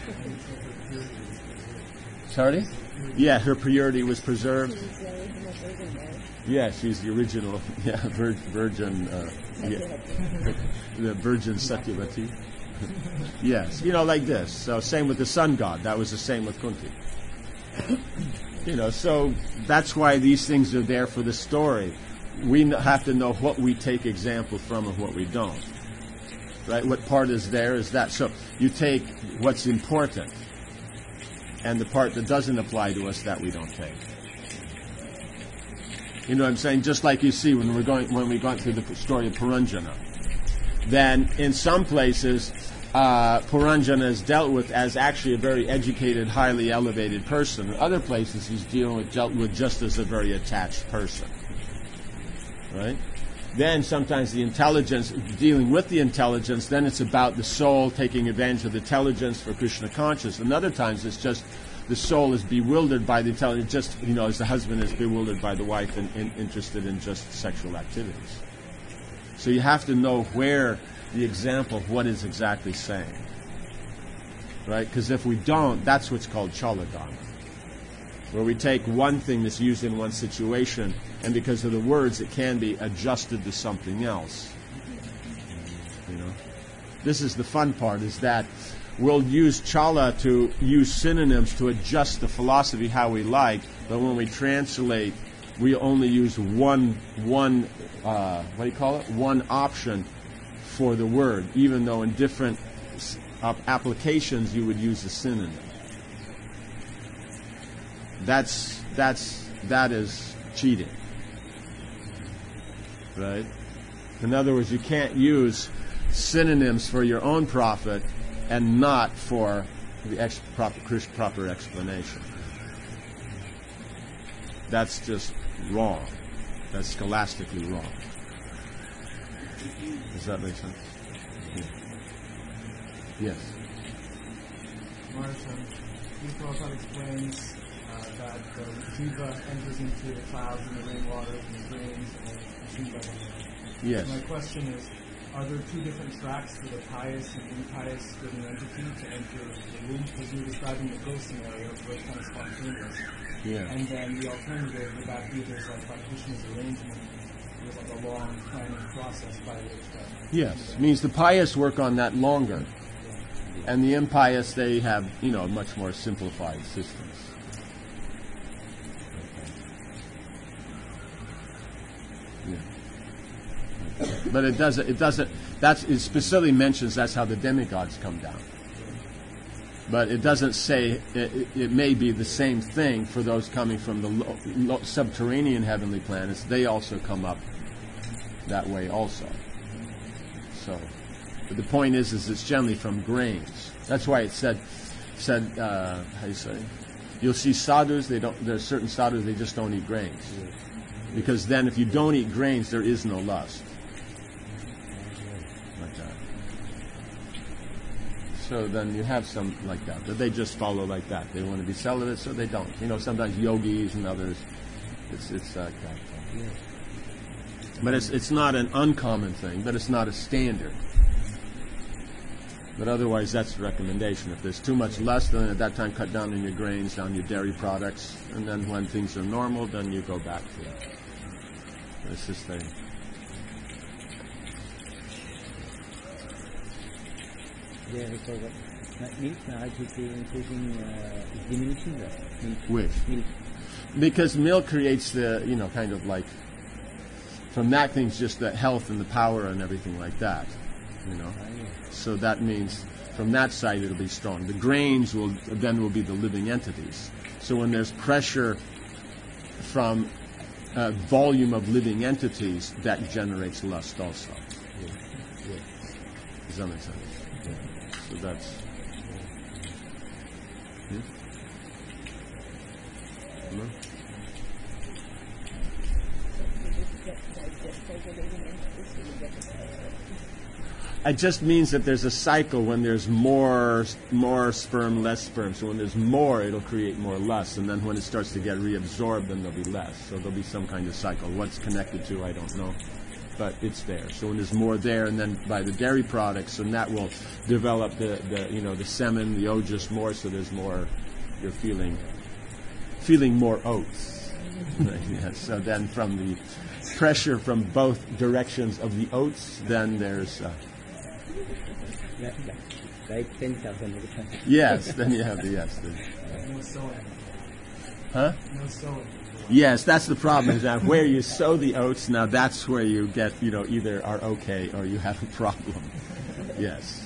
Sorry? Yeah, her purity was preserved. Yeah, she's the original, yeah, vir- virgin, uh, yeah, the virgin Satyavati. Yes, you know, like this. So same with the sun god. That was the same with Kunti. You know, so that's why these things are there for the story. We n- have to know what we take example from and what we don't. Right? What part is there is that. So you take what's important, and the part that doesn't apply to us, that we don't take. You know what I'm saying? Just like you see when we're going when we gone through the story of Puranjana. Then in some places, uh, Puranjana is dealt with as actually a very educated, highly elevated person. In other places, he's dealing with, dealt with just as a very attached person. Right? Then sometimes the intelligence, dealing with the intelligence, then it's about the soul taking advantage of the intelligence for Krishna consciousness. And other times it's just the soul is bewildered by the intelligence, just, you know, as the husband is bewildered by the wife and, and interested in just sexual activities. So you have to know where the example of what is exactly saying. Right? Because if we don't, that's what's called Chaladana. Where we take one thing that's used in one situation, and because of the words, it can be adjusted to something else. You know, this is the fun part: is that we'll use chala to use synonyms to adjust the philosophy how we like, but when we translate, we only use one one uh, what do you call it? One option for the word, even though in different uh, applications you would use a synonym. That's that's that is cheating, right? In other words, you can't use synonyms for your own profit and not for the ex- proper, proper explanation. That's just wrong. That's scholastically wrong. Does that make sense? Yeah. Yes. Marsha, Prabhupada explains uh, that the jiva enters into the clouds and the rainwater and the rains and the jiva. Yes. My question is, are there two different tracks for the pious and impious living entity to enter the womb? Because you were describing the ghost scenario where it's kind of spontaneous. Yeah. And then the alternative would that be there's like by Krishna's arrangement, there's like a long planning process by which that... Yes. It means the pious work on that longer. And the impious, they have, you know, much more simplified systems. Yeah. But it doesn't, it doesn't, that's, it specifically mentions that's how the demigods come down. But it doesn't say, it, it, it may be the same thing for those coming from the lo, lo, subterranean heavenly planets. They also come up that way also. So, but the point is, is it's generally from grains. That's why it said, said, uh, how do you say? You'll see sadhus, they don't, there's certain sadhus, they just don't eat grains. Because then if you don't eat grains, there is no lust. Like that. So then you have some like that, but they just follow like that. They want to be celibate, so they don't. You know, sometimes yogis and others, it's it's like that. But it's it's not an uncommon thing, but it's not a standard. But otherwise, that's the recommendation. If there's too much lust, then at that time cut down on your grains, down your dairy products, and then when things are normal, then you go back to it. It's just thing. Yeah, because uh, milk now is increasing, uh, diminishing the milk. Which? Milk. Because milk creates the, you know, kind of like, from that thing's just the health and the power and everything like that, you know. Ah, yeah. So that means from that side it'll be strong. The grains will then will be the living entities. So when there's pressure from a volume of living entities that generates lust also. Yes. Yes. Does that make sense? So that's... Hmm? No? It just means that there's a cycle when there's more more sperm, less sperm. So when there's more, it'll create more lust. And then when it starts to get reabsorbed, then there'll be less. So there'll be some kind of cycle. What's connected to, I don't know. But it's there. So when there's more there, and then by the dairy products, and that will develop the, the you know, the semen, the ojas more, so there's more, you're feeling, feeling more oats. Yeah, so then from the pressure from both directions of the oats, then there's... Uh, Like, like ten thousand. yes, then you have the yes. The, No sewing. huh? No sewing. Yes, that's the problem. Is that where you sow the oats, now that's where you get, you know, either are okay or you have a problem. Yes.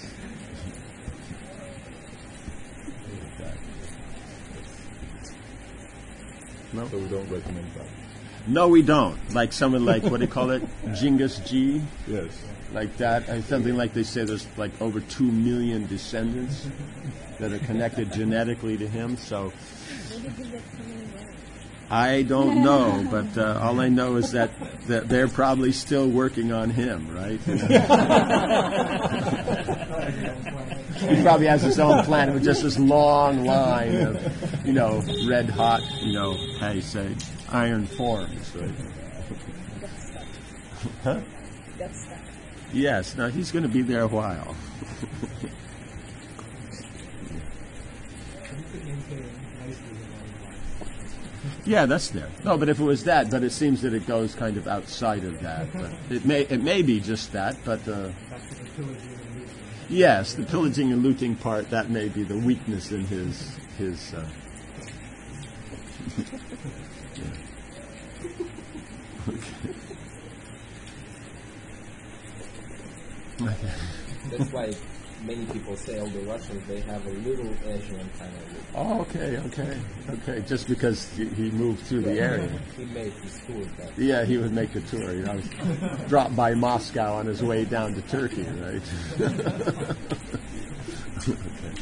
No? So we don't recommend that. No, we don't. Like someone like, what do you call it? Genghis G? Yes. Like that. And something like they say there's like over two million descendants that are connected genetically to him. So I don't know, but uh, all I know is that, that they're probably still working on him, right? He probably has his own planet with just this long line of, you know, red hot, you know, how you say, iron forms, right? Huh? Yes, now he's going to be there a while. Yeah, that's there. No, but if it was that, but it seems that it goes kind of outside of that. But it may it may be just that, but uh, yes, the pillaging and looting part, that may be the weakness in his his. Uh, okay. That's why many people say all the Russians, they have a little Asian kind of look. Oh, okay, okay, okay. Just because he, he moved through the area. He made his tour back. Yeah, he would make the tour. You know, drop by Moscow on his way down to Turkey, right? Okay.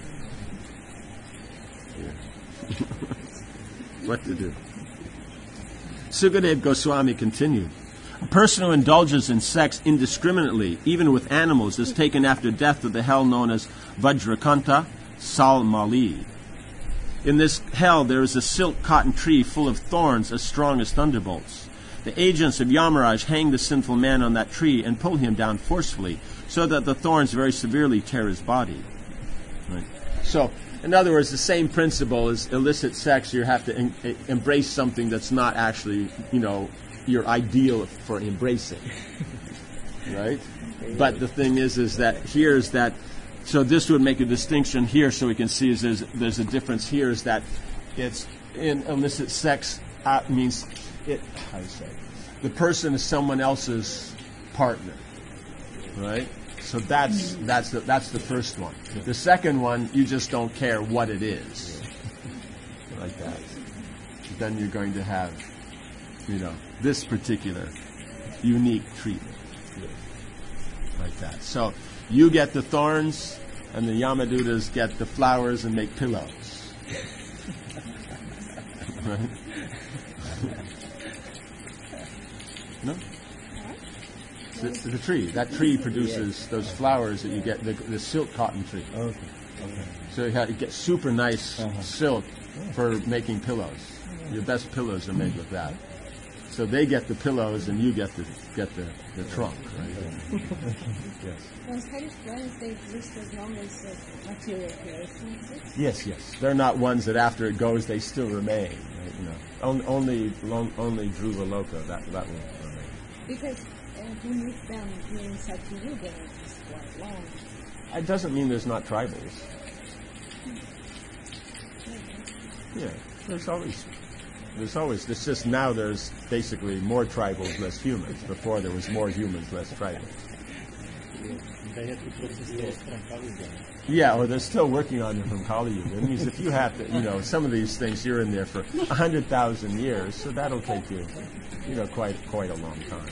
Yeah. What to do? Sukadeva Goswami continued. A person who indulges in sex indiscriminately, even with animals, is taken after death to the hell known as Vajrakanta Salmali. In this hell there is a silk cotton tree full of thorns as strong as thunderbolts. The agents of Yamaraj hang the sinful man on that tree and pull him down forcefully, so that the thorns very severely tear his body. Right. So, in other words, the same principle as illicit sex. You have to en- embrace something that's not actually, you know, your ideal for embracing, right? But the thing is, is that here is that, so this would make a distinction here, so we can see is there's, there's a difference here, is that it's in illicit sex uh, means it. How do you say? The person is someone else's partner, right? So that's that's the that's the first one. The second one, you just don't care what it is, like that. Then you're going to have, you know, this particular unique treatment, like that. So you get the thorns, and the Yamadutas get the flowers and make pillows. Right? No? It's the tree. That tree produces those flowers that you get, the, the silk cotton tree. Okay. Okay. So you, have, you get super nice Uh-huh. silk for making pillows. Your best pillows are made with that. So they get the pillows, and you get the get the, the trunk, right? Yes. Those Harish plants, they exist as long as uh, material creation exists. Yes, yes. They're not ones that after it goes they still remain. Right? You know, only only long, only Dhruva Loka that that will remain. Because uh, beneath them during Satya Yuga, it's quite long. It doesn't mean there's not tribals. Yeah, there's always. There's always, it's just now there's basically more tribals, less humans. Before there was more humans, less tribals. They have to process those from Kali Yuga. Yeah, or they're still working on it from Kali Yuga. It means if you have to, you know, some of these things, you're in there for a hundred thousand years, so that'll take you, you know, quite quite a long time.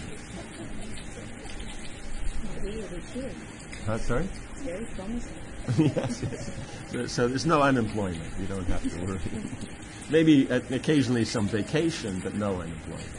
Huh, sorry? Very promising. Yes, yes. So, so there's no unemployment. You don't have to worry. Maybe uh, occasionally some vacation, but no unemployment.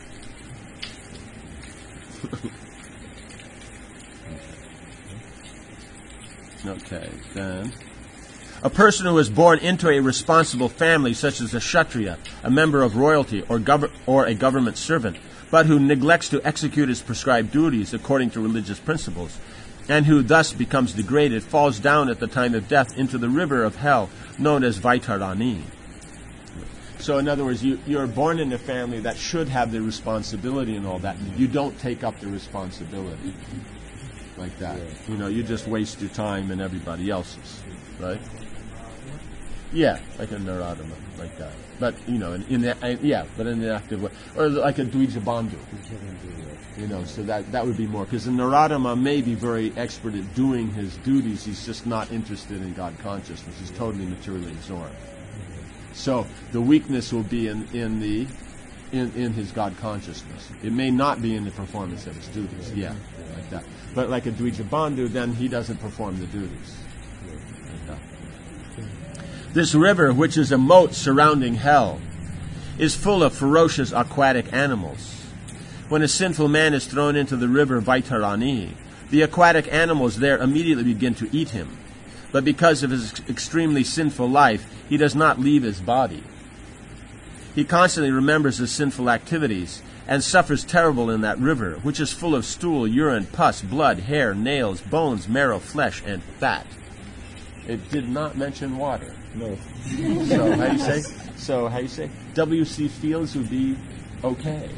Okay, then. A person who is born into a responsible family, such as a Kshatriya, a member of royalty, or, gov- or a government servant, but who neglects to execute his prescribed duties according to religious principles, and who thus becomes degraded, falls down at the time of death into the river of hell, known as Vaitarani. So in other words, you, you're born in a family that should have the responsibility and all that. You don't take up the responsibility like that. You know, you just waste your time and everybody else's, right? Yeah, like a Naradama, like that. But, you know, in, in the, uh, yeah, but in an active way. Or like a Dvija Bandhu. You know, so that, that would be more. Because the Naradama may be very expert at doing his duties. He's just not interested in God consciousness. He's totally materially absorbed. So the weakness will be in, in the in, in his God consciousness. It may not be in the performance of his duties. Yeah, like that. But like a Dvija Bandhu, then he doesn't perform the duties. Like that. This river, which is a moat surrounding hell, is full of ferocious aquatic animals. When a sinful man is thrown into the river Vaitarani, the aquatic animals there immediately begin to eat him. But because of his extremely sinful life, he does not leave his body. He constantly remembers his sinful activities and suffers terrible in that river, which is full of stool, urine, pus, blood, hair, nails, bones, marrow, flesh, and fat. It did not mention water. No. So how do you say? So how do you say? W C Fields would be okay.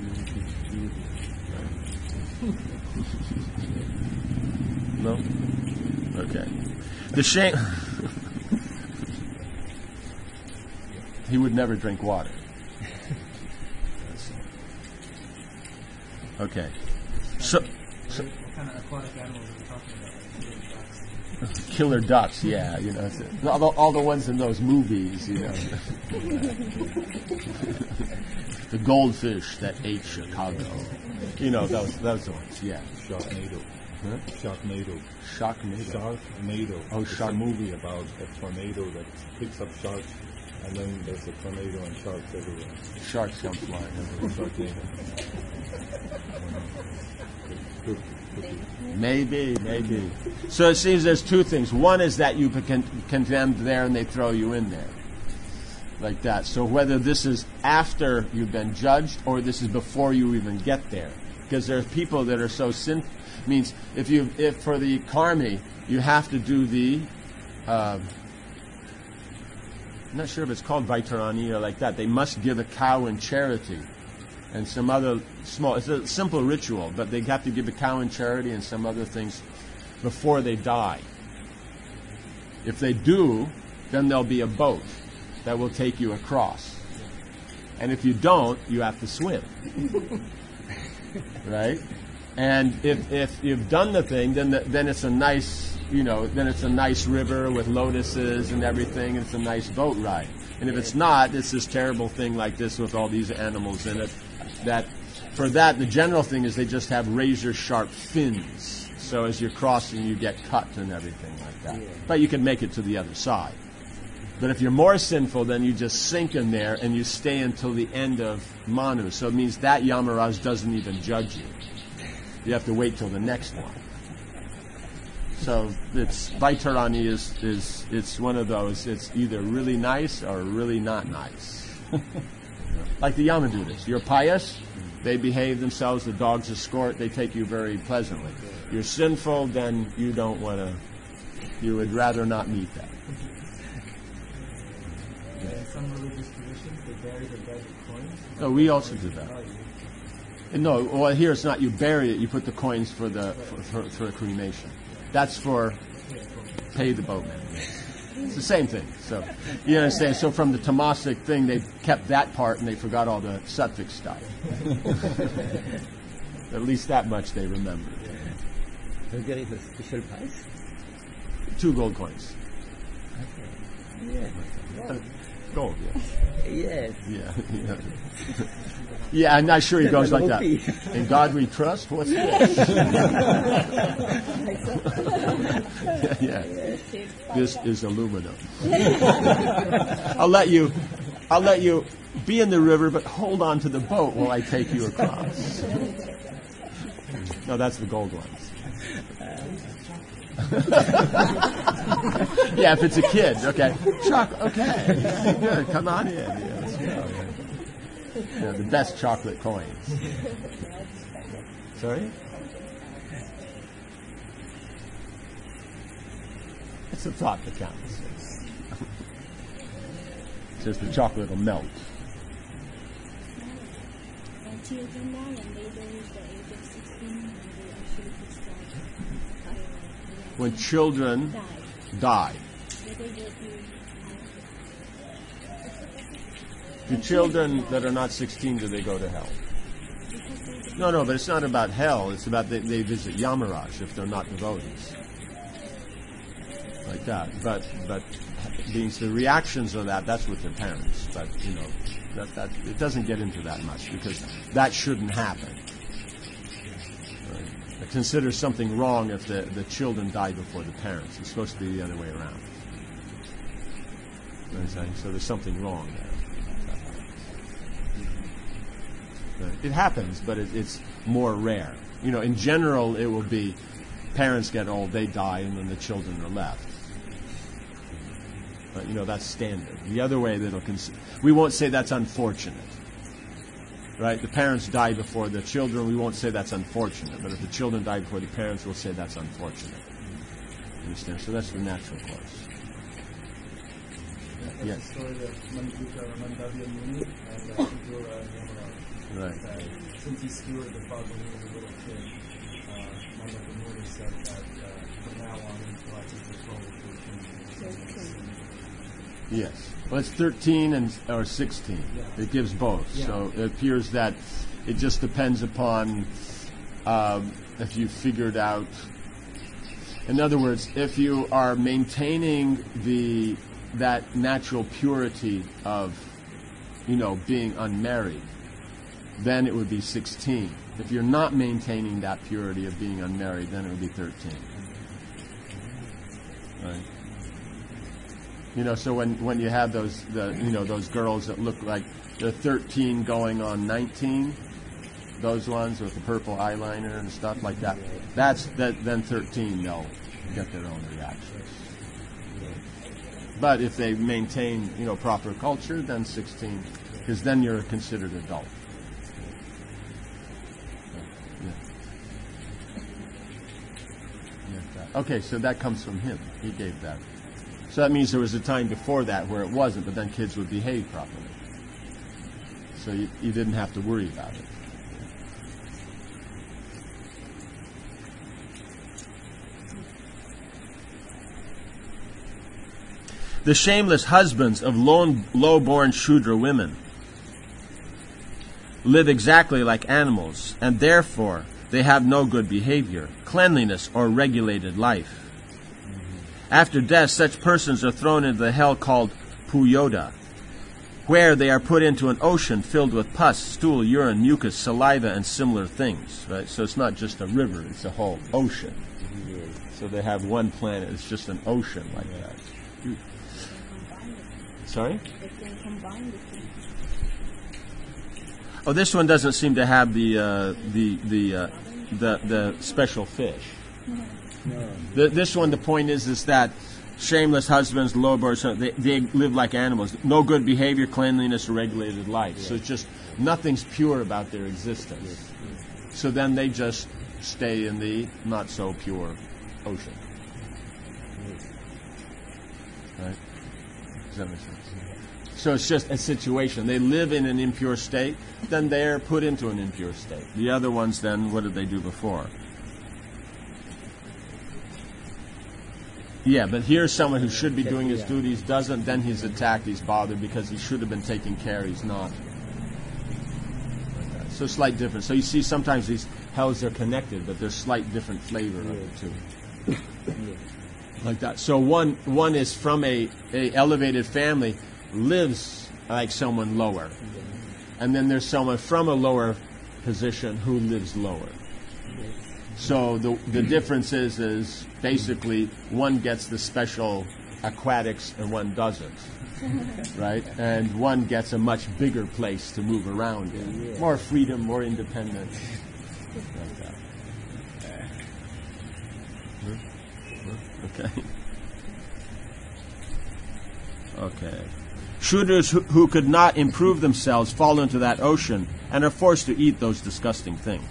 No? Okay. The shame. He would never drink water. Okay. So, so What kind of aquatic animals are we talking about? killer ducks, yeah, you know, all the, all the ones in those movies, you know. The goldfish that ate Chicago. You know, those those ones, yeah. Sharknado. Huh? Sharknado. Sharknado. Sharknado. Oh, it's Shark- a movie about a tornado that picks up sharks, and then there's a tornado and sharks everywhere. Sharks come flying. Sharknado. Could, could be. Maybe, maybe. So it seems there's two things. One is that you become condemned there and they throw you in there. Like that. So whether this is after you've been judged or this is before you even get there. Because there are people that are so sin. Means if you, if for the karmi, you have to do the, uh, I'm not sure if it's called Vaitarani or like that. They must give a cow in charity. And some other small, it's a simple ritual, but they have to give a cow in charity and some other things before they die. If they do, then there'll be a boat that will take you across. And if you don't, you have to swim. Right? And if if you've done the thing, then the, then it's a nice, you know, then it's a nice river with lotuses and everything, and it's a nice boat ride. And if it's not, it's this terrible thing like this with all these animals in it. That for that, the general thing is they just have razor sharp fins. So as you're crossing, you get cut and everything like that. But you can make it to the other side. But if you're more sinful, then you just sink in there and you stay until the end of Manu. So it means that Yamaraj doesn't even judge you. You have to wait till the next one. So it's Vaitarani is is it's one of those. It's either really nice or really not nice. Like the Yamadutas. You're pious, they behave themselves, the dogs escort, they take you very pleasantly. You're sinful, then you don't want to, you would rather not meet that. In some religious traditions, they bury their dead with coins. No, we also do that. No, well here it's not you bury it, you put the coins for the for, for, for a cremation. That's for pay the boatman. It's the same thing. So you understand? So from the Tamasic thing, they kept that part and they forgot all the Sattvic stuff. At least that much they remembered. Was there a special price? Two gold coins. Okay. Yeah. Gold, yes. Yes. Yeah, yeah. Yeah, I'm not sure he goes like that. In God we trust? What's this? yeah, yeah. This is aluminum. I'll let you I'll let you be in the river, but hold on to the boat while I take you across. No, that's the gold ones. Yeah, if it's a kid, okay. Chuck, okay. Yeah, good. Come on in. Yeah, let's go. Yeah. Yeah, the best chocolate coins. Sorry? It's the thought that counts. Just the chocolate will melt. Children now, when they reach the age of sixteen, they actually could start When children die. Do children that are not sixteen, do they go to hell? No, no, but it's not about hell. It's about they, they visit Yamaraj if they're not devotees. Like that. But but being the reactions of that, that's with their parents. But, you know, that, that it doesn't get into that much because that shouldn't happen. Right? Consider something wrong if the, the children die before the parents. It's supposed to be the other way around. You know what I'm saying? So there's something wrong there. It happens, but it, it's more rare. You know, in general, it will be parents get old, they die, and then the children are left. But, you know, that's standard. The other way that it'll cons- we won't say that's unfortunate. Right? The parents die before the children, we won't say that's unfortunate. But if the children die before the parents, we'll say that's unfortunate. You understand? So that's the natural course. That's Yes. the story of Manjuka Mandavya Muni and uh, Igora Yamaraj. Right. Uh, since he skewered the father when he was a little kid, uh, Mandavya Muni said that uh, from now on he's watching the soul. Yes. Well, it's thirteen and or sixteen. Yeah. It gives both. Yeah. So it appears that it just depends upon um, if you figured out. In other words, if you are maintaining the that natural purity of, you know, being unmarried, then it would be sixteen. If you're not maintaining that purity of being unmarried, then it would be thirteen. Right. You know, so when, when you have those, the, you know, those girls that look like they're thirteen going on nineteen, those ones with the purple eyeliner and stuff like that, that's, that, then thirteen, they'll get their own reactions. But if they maintain, you know, proper culture, then sixteen, because then you're considered adult. Yeah. Yeah. Okay, so that comes from him. He gave that. So that means there was a time before that where it wasn't, but then kids would behave properly. So you, you didn't have to worry about it. The shameless husbands of low, low-born Shudra women live exactly like animals, and therefore they have no good behavior, cleanliness, or regulated life. After death, such persons are thrown into the hell called Puyoda, where they are put into an ocean filled with pus, stool, urine, mucus, saliva, and similar things. Right? So it's not just a river, it's a whole ocean. So they have one planet, it's just an ocean like that. You, sorry? Oh, this one doesn't seem to have the uh, the the, uh, the the special fish. The, this one, the point is, is that shameless husbands, low-born, they, they live like animals. No good behavior, cleanliness, or regulated life. So it's just nothing's pure about their existence. So then they just stay in the not so pure ocean. Right? Does that make sense? So it's just a situation. They live in an impure state, then they're put into an impure state. The other ones, then, what did they do before? Yeah, but here's someone who should be doing his duties, doesn't, then he's attacked, he's bothered because he should have been taking care, he's not. So slight difference. So you see sometimes these hells are connected, but there's slight different flavor of the two. Yes. Like that. So one one is from a, a elevated family, lives like someone lower. And then there's someone from a lower position who lives lower. So the the difference is is basically one gets the special aquatics and one doesn't. Right? And one gets a much bigger place to move around in. More freedom, more independence. Like that. Okay. Okay. Shudras who, who could not improve themselves fall into that ocean and are forced to eat those disgusting things.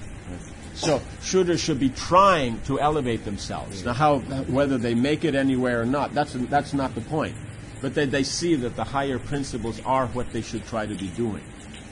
So Shudras should be trying to elevate themselves. Now, how whether they make it anywhere or not, that's that's not the point. But they, they see that the higher principles are what they should try to be doing.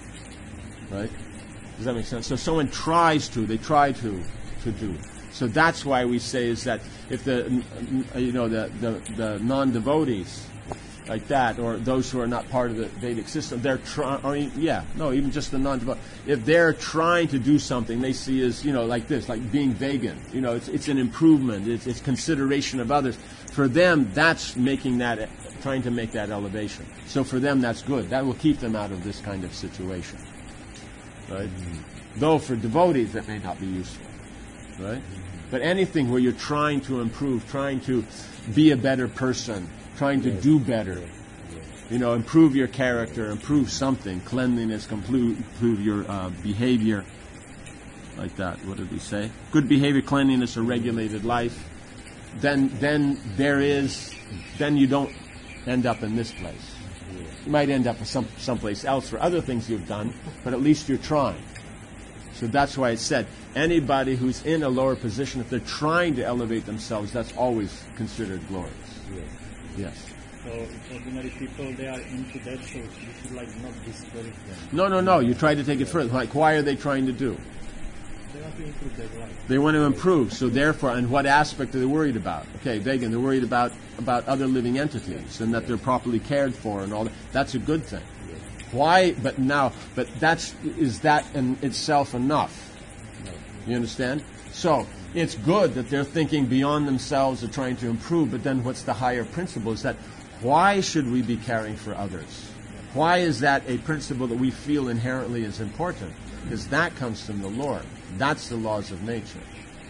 Right? Does that make sense? So someone tries to, they try to, to do. So that's why we say is that if the, you know, the, the, the non-devotees, like that, or those who are not part of the Vedic system, they're trying, or yeah, no, even just the non-devotees, if they're trying to do something they see as, you know, like this, like being vegan, you know, it's, it's an improvement, it's, it's consideration of others. For them, that's making that, trying to make that elevation. So for them, that's good. That will keep them out of this kind of situation. Right? Mm-hmm. Though for devotees, that may not be useful. Right? Mm-hmm. But anything where you're trying to improve, trying to be a better person, trying to do better, you know, improve your character, improve something, cleanliness, improve, improve your uh, behavior, like that. What did we say? Good behavior, cleanliness, or regulated life. Then, then there is, then you don't end up in this place. You might end up some someplace else for other things you've done, but at least you're trying. So that's why it said, anybody who's in a lower position, if they're trying to elevate themselves, that's always considered glorious. Yes. Yes. So if ordinary people, they are into that, so you should like not discourage them. No, no, no. You try to take it further. Like, why are they trying to do? They want to improve their life. They want to improve. So therefore, and what aspect are they worried about? Okay, vegan, they're worried about, about other living entities and that they're properly cared for and all that. That's a good thing. Why? But now, but that's, is that in itself enough? You understand? So, it's good that they're thinking beyond themselves, they're trying to improve, but then what's the higher principle? Is that why should we be caring for others? Why is that a principle that we feel inherently is important? Because that comes from the Lord. That's the laws of nature.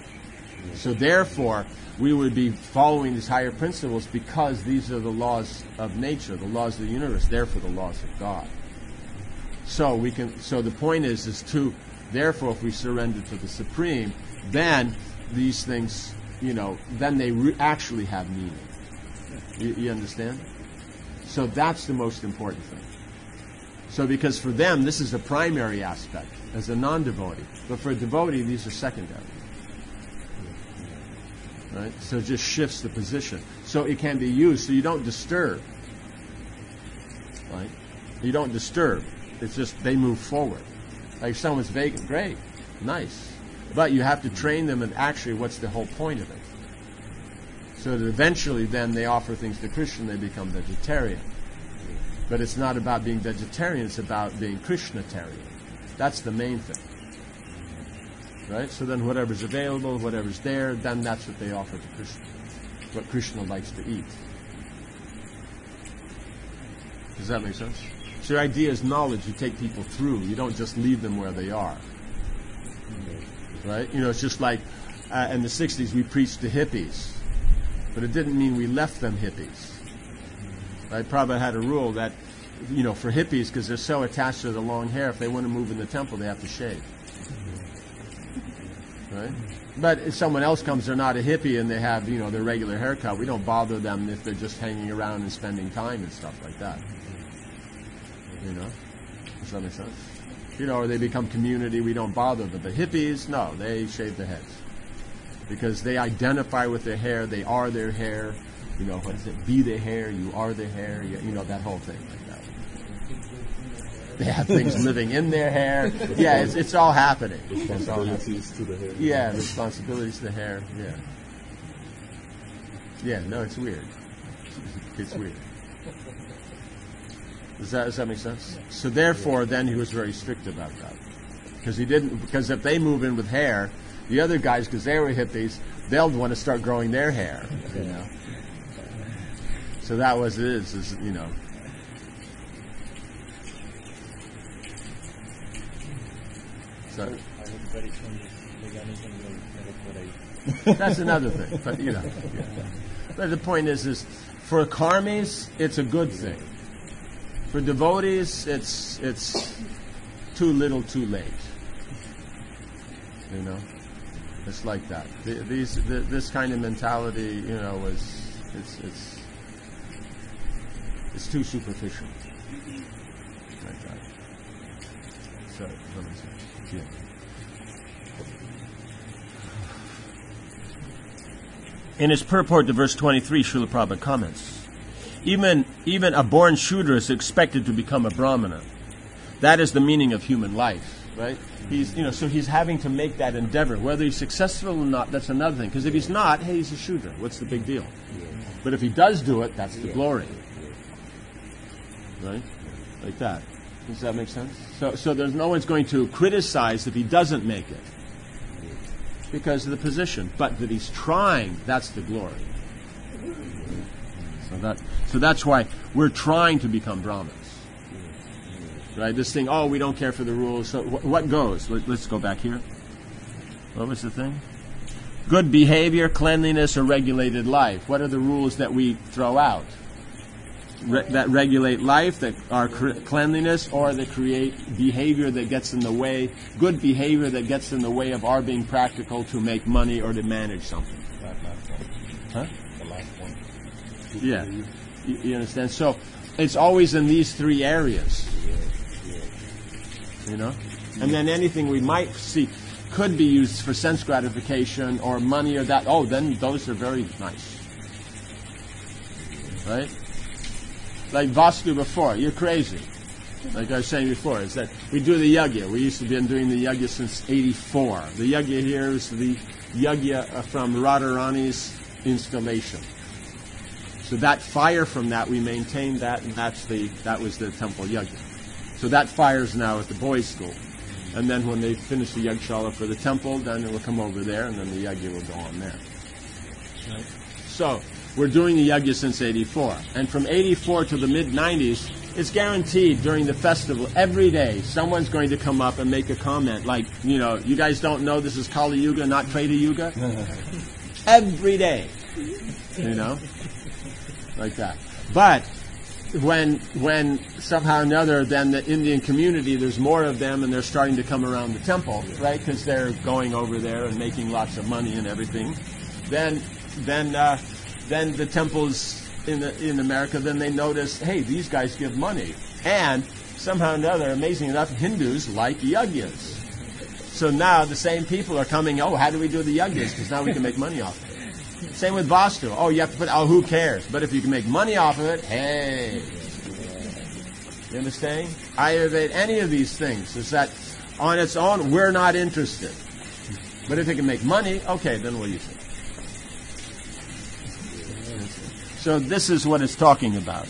So therefore, we would be following these higher principles because these are the laws of nature, the laws of the universe, therefore the laws of God. So we can. So the point is, is to, therefore, if we surrender to the Supreme, then these things, you know, then they re- actually have meaning. You, you understand? So that's the most important thing. So because for them, this is the primary aspect as a non-devotee. But for a devotee, these are secondary. Right? So it just shifts the position. So it can be used. So you don't disturb. Right? You don't disturb. It's just they move forward. Like if someone's vegan, great, nice. But you have to train them in actually what's the whole point of it. So that eventually then they offer things to Krishna and they become vegetarian. But it's not about being vegetarian, it's about being Krishnatarian. That's the main thing. Right? So then whatever's available, whatever's there, then that's what they offer to Krishna. What Krishna likes to eat. Does that make sense? So the idea is knowledge. You take people through. You don't just leave them where they are. Right? You know, it's just like uh, in the sixties we preached to hippies. But it didn't mean we left them hippies. Right? Prabhupada had a rule that, you know, for hippies, because they're so attached to the long hair, if they want to move in the temple, they have to shave. Right? But if someone else comes, they're not a hippie, and they have, you know, their regular haircut, we don't bother them if they're just hanging around and spending time and stuff like that. You know? Does that make sense? You know, or they become community, we don't bother them. But the hippies, no, they shave their heads. Because they identify with their hair, they are their hair. You know, what is it? Be the hair, you are the hair, you, you know, that whole thing like that. They have things living in their hair. Yeah, it's, it's all happening. It's all happening. Responsibilities to the hair. Yeah, responsibilities to the hair, yeah. Yeah, no, it's weird. It's weird. Does that, does that make sense? So therefore, then he was very strict about that. because he didn't. Because if they move in with hair, the other guys, because they were hippies, they'll want to start growing their hair. You know. So that was it is, is you know. So I hope very soon this veganism will evaporate. that's another thing, but you know. Yeah. But the point is, is for karmis, it's a good thing. For devotees, it's it's too little, too late. You know, it's like that. The, these the, this kind of mentality, you know, is it's it's it's too superficial. Like that. So let me see. Yeah. In his purport to verse twenty-three, Srila Prabhupada comments, even, even a born Shudra is expected to become a Brahmana. That is the meaning of human life, right? He's, you know, so he's having to make that endeavor. Whether he's successful or not, that's another thing. Because if he's not, hey, he's a Shudra. What's the big deal? But if he does do it, that's the glory. Right? Like that. Does that make sense? So, so there's no one's going to criticize if he doesn't make it. Because of the position, but that he's trying, that's the glory. So that, so that's why we're trying to become Brahmins. Right? This thing, oh, we don't care for the rules. So wh- what goes? Let, let's go back here. What was the thing? Good behavior, cleanliness, or regulated life. What are the rules that we throw out? Re- that regulate life, that are cr- cleanliness, or that create behavior that gets in the way, good behavior that gets in the way of our being practical to make money or to manage something. That last one. Huh? The last one. Yeah. You, you understand? So it's always in these three areas. You know? And then anything we might see could be used for sense gratification or money or that. Oh, then those are very nice. Right? Like Vastu before, you're crazy. Like I was saying before, is that we do the yagya. We used to be doing the yagya since eighty-four. The yagya here is the yagya from Radharani's installation. So that fire from that, we maintained that, and that's the that was the temple yagya. So that fire is now at the boys' school. And then when they finish the yagshala for the temple, then it will come over there, and then the yagya will go on there. Right? So we're doing the yagya since eighty-four. And from eighty-four to the mid nineties, it's guaranteed during the festival, every day, someone's going to come up and make a comment like, you know, you guys don't know this is Kali Yuga, not Treta Yuga? Every day. You know? Like that. But when when somehow or another, then the Indian community, there's more of them, and they're starting to come around the temple, right? Because they're going over there and making lots of money and everything. Then, then, uh, then the temples in the, in America, then they notice, hey, these guys give money, and somehow or another, amazing enough, Hindus like yagyas. So now the same people are coming. Oh, how do we do the yagyas? Because now we can make money off it. Same with Vastu. Oh, you have to put, oh, who cares? But if you can make money off of it, hey. You understand? Ayurveda, any of these things, is that on its own, we're not interested. But if it can make money, okay, then we'll use it. So this is what it's talking about.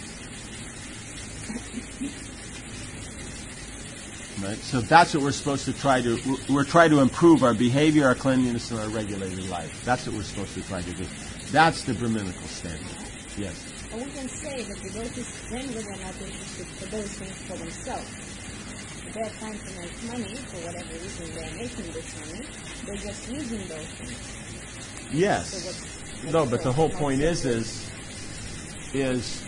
Right? So that's what we're supposed to try to, we're trying to improve our behavior, our cleanliness, and our regulated life. That's what we're supposed to try to do. That's the Brahminical standard. Yes? And we can say that devotees generally are not interested for those things for themselves. If they're trying to make money, for whatever reason they're making this money, they're just using those things. Yes. So what's, No, but the whole point is, is, is,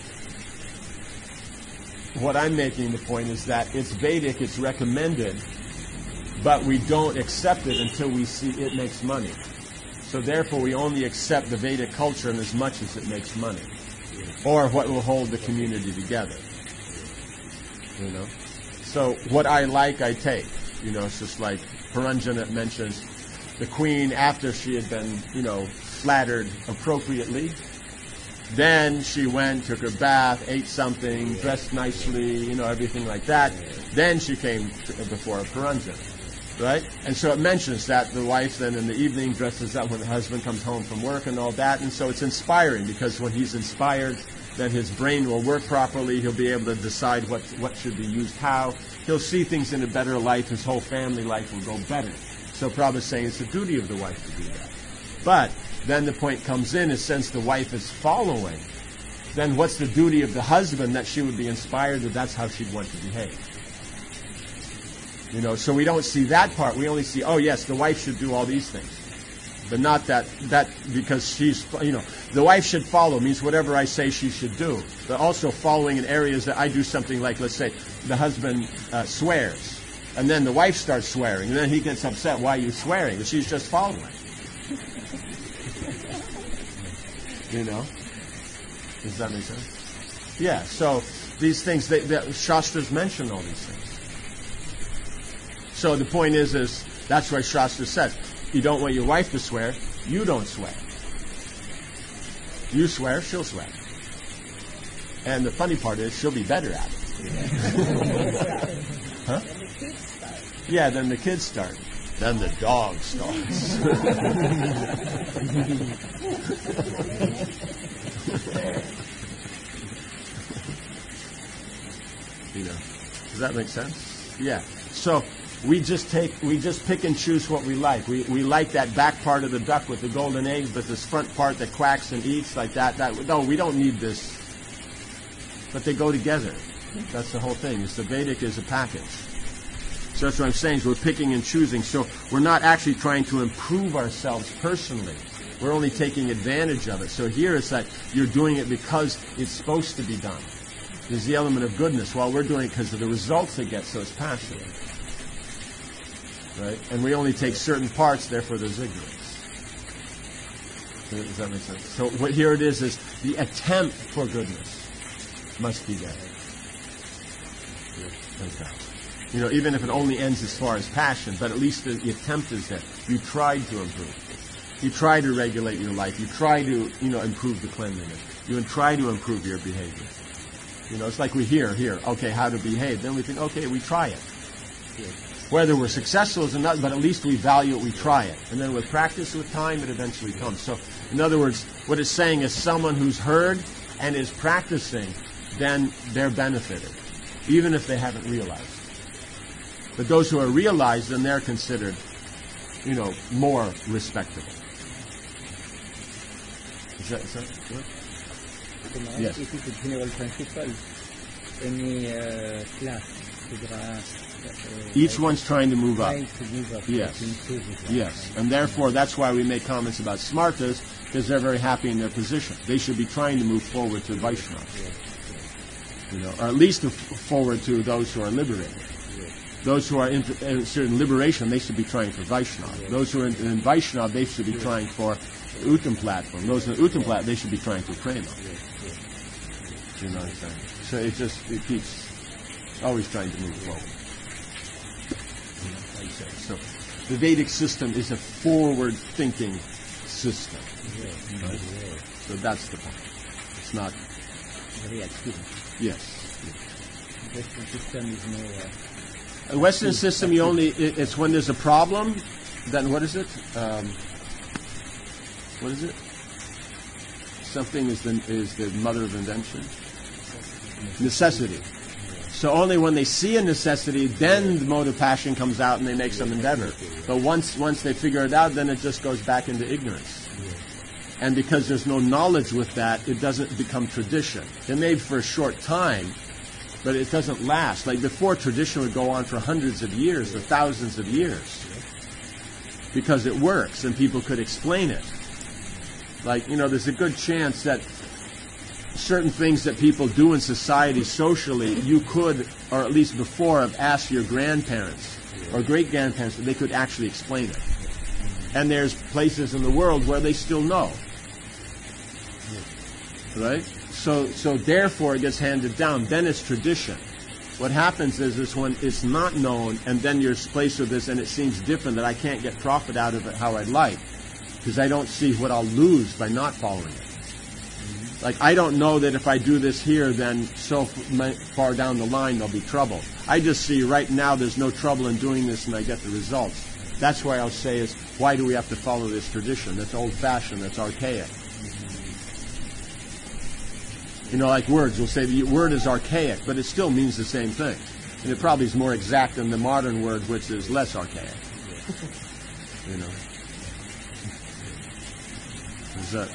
what I'm making the point is that it's Vedic, it's recommended, but we don't accept it until we see it makes money. So therefore we only accept the Vedic culture in as much as it makes money. Or what will hold the community together. You know? So what I like, I take. You know, it's just like Paranjana mentions the queen after she had been, you know, flattered appropriately. Then she went, took her bath, ate something, dressed nicely, you know, everything like that. Then she came to, before Paranjana, right? And so it mentions that the wife then in the evening dresses up when the husband comes home from work and all that. And so it's inspiring because when he's inspired, then his brain will work properly. He'll be able to decide what what should be used how. He'll see things in a better light. His whole family life will go better. So Prabhupada is saying it's the duty of the wife to do that. But then the point comes in is since the wife is following, then what's the duty of the husband that she would be inspired that that's how she'd want to behave? You know, so we don't see that part. We only see, oh yes, the wife should do all these things. But not that, that because she's, you know, the wife should follow means whatever I say she should do. But also following in areas that I do something like, let's say, the husband uh, swears. And then the wife starts swearing. And then he gets upset, why are you swearing? But she's just following. You know? Does that make sense? Yeah, so these things, they, the Shastras mention all these things. So the point is, is that's why Shastra says, you don't want your wife to swear, you don't swear. You swear, she'll swear. And the funny part is, she'll be better at it. Huh? Yeah, then the kids start. Then the dog starts. You know, does that make sense? Yeah. So we just take, we just pick and choose what we like. We we like that back part of the duck with the golden eggs, but this front part that quacks and eats like that. That no, we don't need this. But they go together. That's the whole thing. It's the Vedic is a package. So that's what I'm saying, is we're picking and choosing. So we're not actually trying to improve ourselves personally. We're only taking advantage of it. So here it's like you're doing it because it's supposed to be done. There's the element of goodness, while we're doing it because of the results it gets, so it's passionate. Right? And we only take certain parts, therefore there's ignorance. Does that make sense? So what here it is, is the attempt for goodness must be there. Okay. You know, even if it only ends as far as passion, but at least the, the attempt is there. You tried to improve. You try to regulate your life. You try to, you know, improve the cleanliness. You try to improve your behavior. You know, it's like we hear, here, okay, how to behave. Then we think, okay, we try it. Whether we're successful is another, but at least we value it, we try it. And then with practice, with time, it eventually comes. So, in other words, what it's saying is someone who's heard and is practicing, then they're benefited, even if they haven't realized. But those who are realized, then they're considered, you know, more respectable. Is that, is that good? So now, Yes. if it's a general principle, any uh, class should uh, Each one's trying to move up. try to move up, Yes. to improve his life. Yes, and therefore that's why we make comments about Smartas, because they're very happy in their position. They should be trying to move forward to Vaishnava, you know, or at least to f- forward to those who are liberated. Those who are interested in liberation, they should be trying for Vaishnava. Those who are in, in Vaishnava, they should be trying for the Uttam platform. Those in the Uttam platform, they should be trying for Prema. You know what I'm saying? So it just, it keeps always trying to move forward. You know, like you say. So the Vedic system is a forward-thinking system. Right? So that's the point. It's not... Very active. Yes. Western system is more... Uh, A Western system, you only, it, it's when there's a problem, then what is it? Um, what is it? Something is the, is the mother of invention. Necessity. So only when they see a necessity, then the mode of passion comes out and they make some endeavor. But once once they figure it out, then it just goes back into ignorance. And because there's no knowledge with that, it doesn't become tradition. It may for a short time, but it doesn't last. Like before, tradition would go on for hundreds of years or thousands of years because it works and people could explain it. Like, you know, there's a good chance that certain things that people do in society socially, you could, or at least before, have asked your grandparents or great-grandparents that they could actually explain it. And there's places in the world where they still know. Right? So, so therefore it gets handed down. Then it's tradition. What happens is, is when it's not known, and then you're placed with this, and it seems different that I can't get profit out of it how I'd like, because I don't see what I'll lose by not following it. Like I don't know that if I do this here, then so far down the line there'll be trouble. I just see right now there's no trouble in doing this, and I get the results. That's why I'll say is, why do we have to follow this tradition? That's old-fashioned. That's archaic. You know, like words. We'll say the word is archaic, but it still means the same thing. And it probably is more exact than the modern word, which is less archaic. You know. Is that...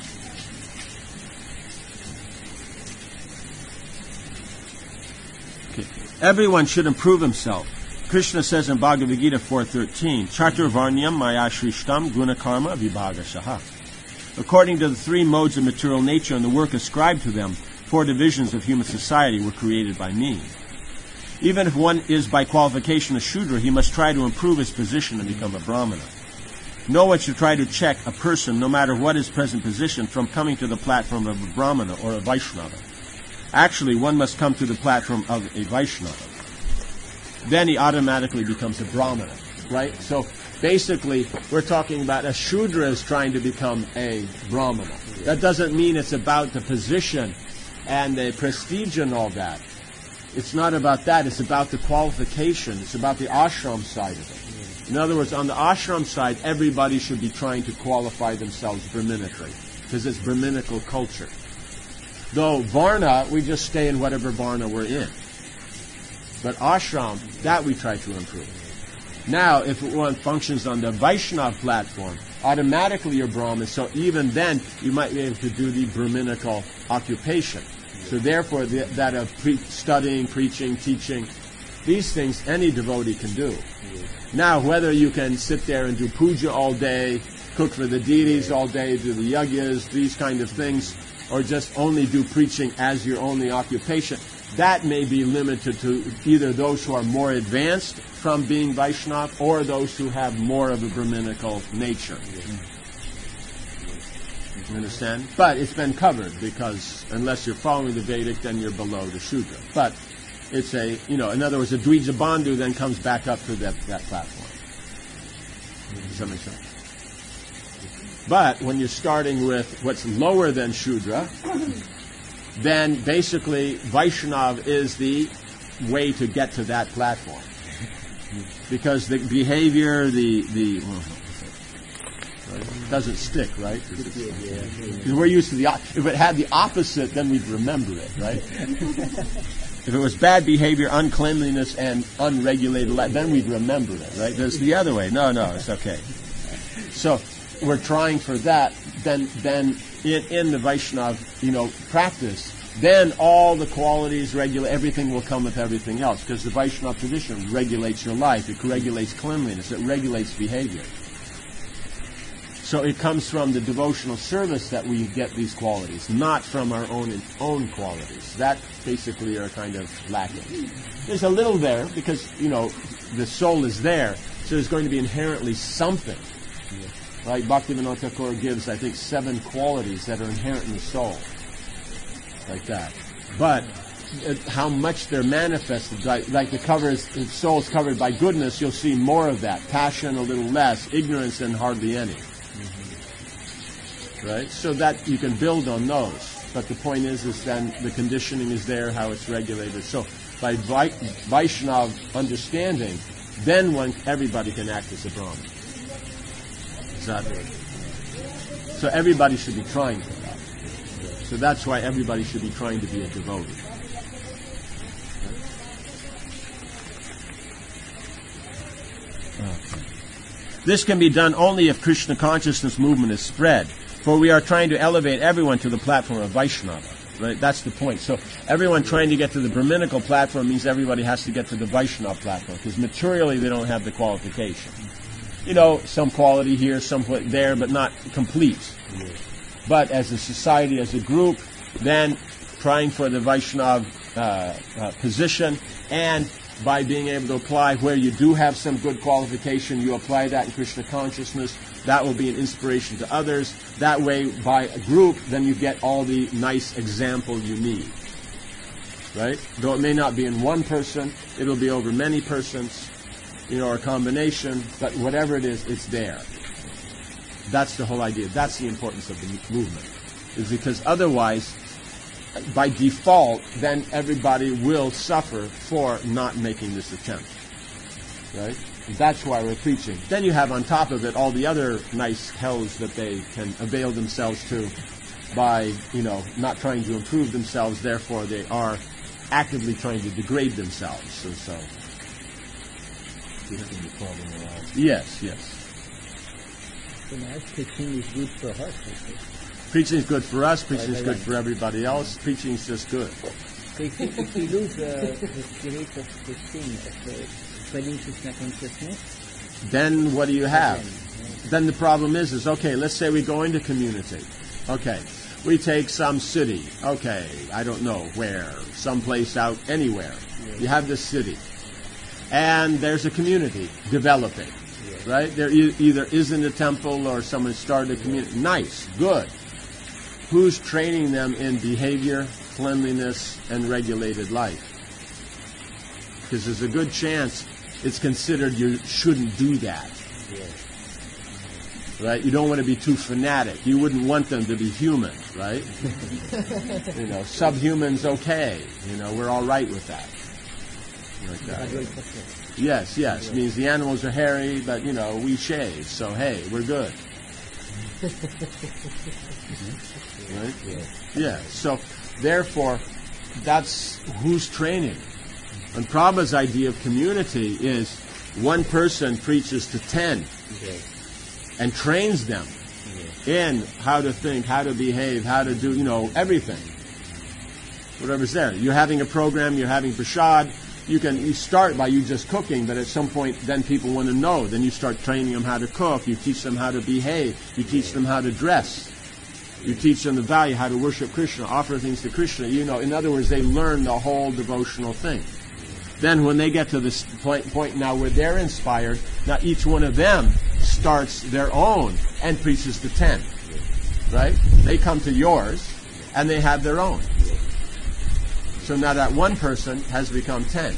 Okay. Everyone should improve himself. Krishna says in Bhagavad Gita four thirteen, Chaturvarnyam maya shrishtam guna karma vibhagashaha. According to the three modes of material nature and the work ascribed to them, four divisions of human society were created by me. Even if one is by qualification a Shudra, he must try to improve his position and become a Brahmana. No one should try to check a person, no matter what his present position, from coming to the platform of a Brahmana or a Vaishnava. Actually, one must come to the platform of a Vaishnava. Then he automatically becomes a Brahmana, right? So basically, we're talking about a Shudra is trying to become a Brahmana. That doesn't mean it's about the position and the prestige and all that. It's not about that. It's about the qualification. It's about the ashram side of it. In other words, on the ashram side, everybody should be trying to qualify themselves Brahminically, because it's Brahminical culture. Though Varna, we just stay in whatever Varna we're in. But ashram, that we try to improve. Now, if one functions on the Vaishnava platform, automatically you're Brahmin, so even then you might be able to do the Brahminical occupation. So therefore, the, that of pre- studying, preaching, teaching, these things any devotee can do. Now, whether you can sit there and do puja all day, cook for the deities all day, do the yagyas, these kind of things, or just only do preaching as your only occupation, that may be limited to either those who are more advanced from being Vaishnava or those who have more of a Brahminical nature. You understand? But it's been covered, because unless you're following the Vedic, then you're below the Shudra. But it's a, you know, in other words, a Dvija Bandhu then comes back up to that, that platform. Does that make sense? But when you're starting with what's lower than Shudra, then basically Vaishnava is the way to get to that platform. Because the behavior, the, the well, it doesn't stick, right? Because we're used to the, if it had the opposite, then we'd remember it, right? If it was bad behavior, uncleanliness, and unregulated life, then we'd remember it, right? There's the other way. No, no, it's okay. So we're trying for that. Then, then in, in the Vaishnava, you know, practice, then all the qualities, regula- everything will come with everything else, because the Vaishnava tradition regulates your life. It regulates cleanliness. It regulates behavior. So it comes from the devotional service that we get these qualities, not from our own own qualities. That basically are kind of lacking. There's a little there because, you know, the soul is there, so there's going to be inherently something. Like Bhaktivinoda Thakur gives, I think, seven qualities that are inherent in the soul. Like that. But uh, how much they're manifested, like, like the cover is, the soul is covered by goodness, you'll see more of that. Passion, a little less. Ignorance, and hardly any. Right? So that you can build on those. But the point is, is then the conditioning is there, how it's regulated. So by Vi- Vaishnava understanding, then one, everybody can act as a Brahmin. Exactly. So everybody should be trying for that. So that's why everybody should be trying to be a devotee. Okay. This can be done only if Krishna consciousness movement is spread. For we are trying to elevate everyone to the platform of Vaishnava. Right? That's the point. So everyone trying to get to the Brahminical platform means everybody has to get to the Vaishnava platform, because materially they don't have the qualification. You know, some quality here, some there, but not complete. But as a society, as a group, then trying for the Vaishnava uh, uh, position, and by being able to apply where you do have some good qualification, you apply that in Krishna consciousness. That will be an inspiration to others. That way, by a group, then you get all the nice example you need. Right? Though it may not be in one person, it'll be over many persons, you know, or a combination, but whatever it is, it's there. That's the whole idea. That's the importance of the movement. Is because otherwise, by default, then everybody will suffer for not making this attempt. Right? That's why we're preaching. Then you have on top of it all the other nice hells that they can avail themselves to, by, you know, not trying to improve themselves. Therefore, they are actively trying to degrade themselves. So, so Twisting the problem around. yes, yes. So now preaching is good for us. Okay? Preaching is good for us. Preaching is Right, good right. for everybody else. Preaching is just good. So if we, if we lose uh, the spirit of preaching, of uh, spreading Krishna consciousness, Then what do you have? then, Then the problem is, is okay, let's say we go into community. Okay, we take some city. Okay, I don't know where, someplace out, anywhere. You have this city. And there's a community developing, right? There e- either isn't a temple or someone started a community. Nice, good. Who's training them in behavior, cleanliness, and regulated life? Because there's a good chance it's considered you shouldn't do that. Right? You don't want to be too fanatic. You wouldn't want them to be human, right? You know, subhuman's okay. You know, we're all right with that. Like that. Yes, yes. Means the animals are hairy, but, you know, we shave. So, hey, we're good. Right? Yeah. So, therefore, that's who's training. And Prabhupada's idea of community is one person preaches to ten and trains them in how to think, how to behave, how to do, you know, everything. Whatever's there. You're having a program, you're having prasad, you can you start by you just cooking, but at some point then people want to know. Then you start training them how to cook, you teach them how to behave, you teach them how to dress. You teach them the value, how to worship Krishna, offer things to Krishna. You know, in other words, they learn the whole devotional thing. Then when they get to this point, point now where they're inspired, now each one of them starts their own and preaches to ten. Right? They come to yours and they have their own. So now that one person has become ten.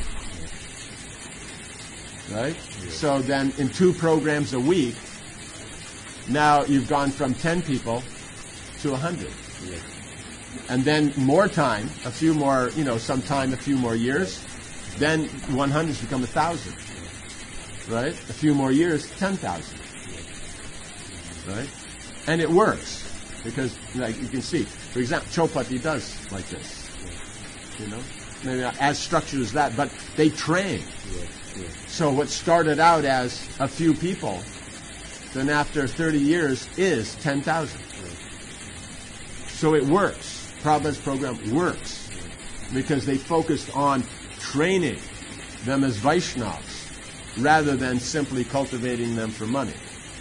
Right? So then in two programs a week, now you've gone from ten people to a hundred. And then more time, a few more, you know, some time, a few more years, then one hundred's become a thousand. Right? A few more years, ten thousand. Right? And it works. Because, like you can see, for example, Chopati does like this. You know? Maybe not as structured as that, but they train. So what started out as a few people, then after thirty years is ten thousand. So it works. Prabhupada's program works. Because they focused on training them as Vaishnavas rather than simply cultivating them for money.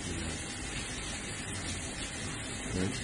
Right?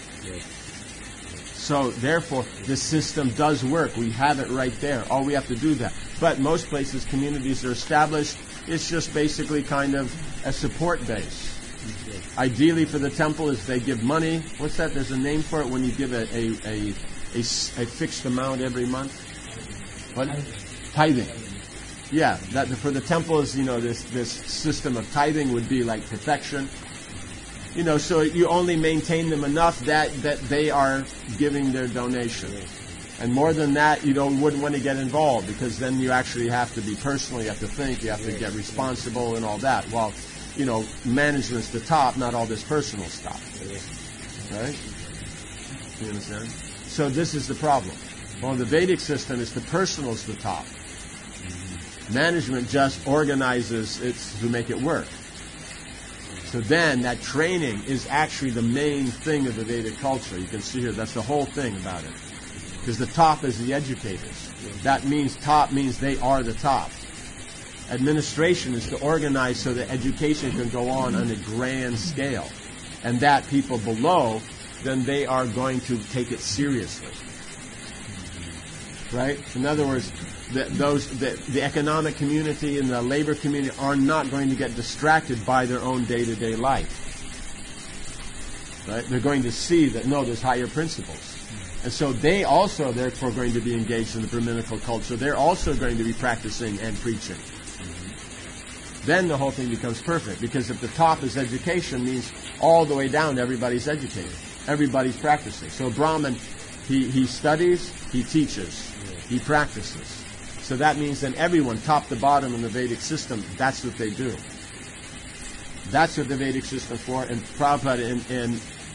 So therefore, the system does work. We have it right there. All we have to do that. But most places, communities are established. It's just basically kind of a support base. Ideally for the temple is they give money. What's that? There's a name for it when you give a, a, a, a, a fixed amount every month. What? Tithing. Yeah, that for the temples, you know, this this system of tithing would be like perfection. You know, so you only maintain them enough that, that they are giving their donation. And more than that, you don't wouldn't want to get involved because then you actually have to be personal, you have to think, you have to get responsible and all that. While, you know, management's the top, not all this personal stuff. Right? You understand? So this is the problem. Well, the Vedic system is the personal's the top. Management just organizes it to make it work. So then that training is actually the main thing of the Vedic culture. You can see here, that's the whole thing about it. Because the top is the educators. That means top means they are the top. Administration is to organize so that education can go on on a grand scale. And that people below, then they are going to take it seriously. Right? In other words, the, those the, the economic community and the labor community are not going to get distracted by their own day-to-day life. Right? They're going to see that, no, there's higher principles. And so they also, therefore, going to be engaged in the Brahminical culture. They're also going to be practicing and preaching. Then the whole thing becomes perfect. Because if the top is education, means all the way down everybody's educated. Everybody's practicing. So Brahman, he, he studies, he teaches, he practices. So that means then everyone, top to bottom in the Vedic system, that's what they do. That's what the Vedic system is for. And Prabhupada in, in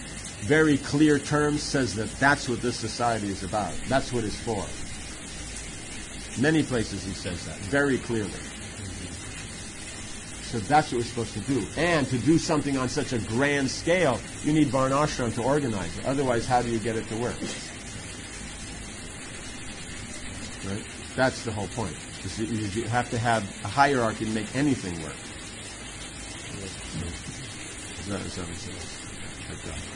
very clear terms says that that's what this society is about. That's what it's for. Many places he says that, very clearly. So that's what we're supposed to do. And to do something on such a grand scale, you need Varnashram to organize it. Otherwise, how do you get it to work? Right? That's the whole point. You have to have a hierarchy to make anything work. Is that, is that what it says? Like that.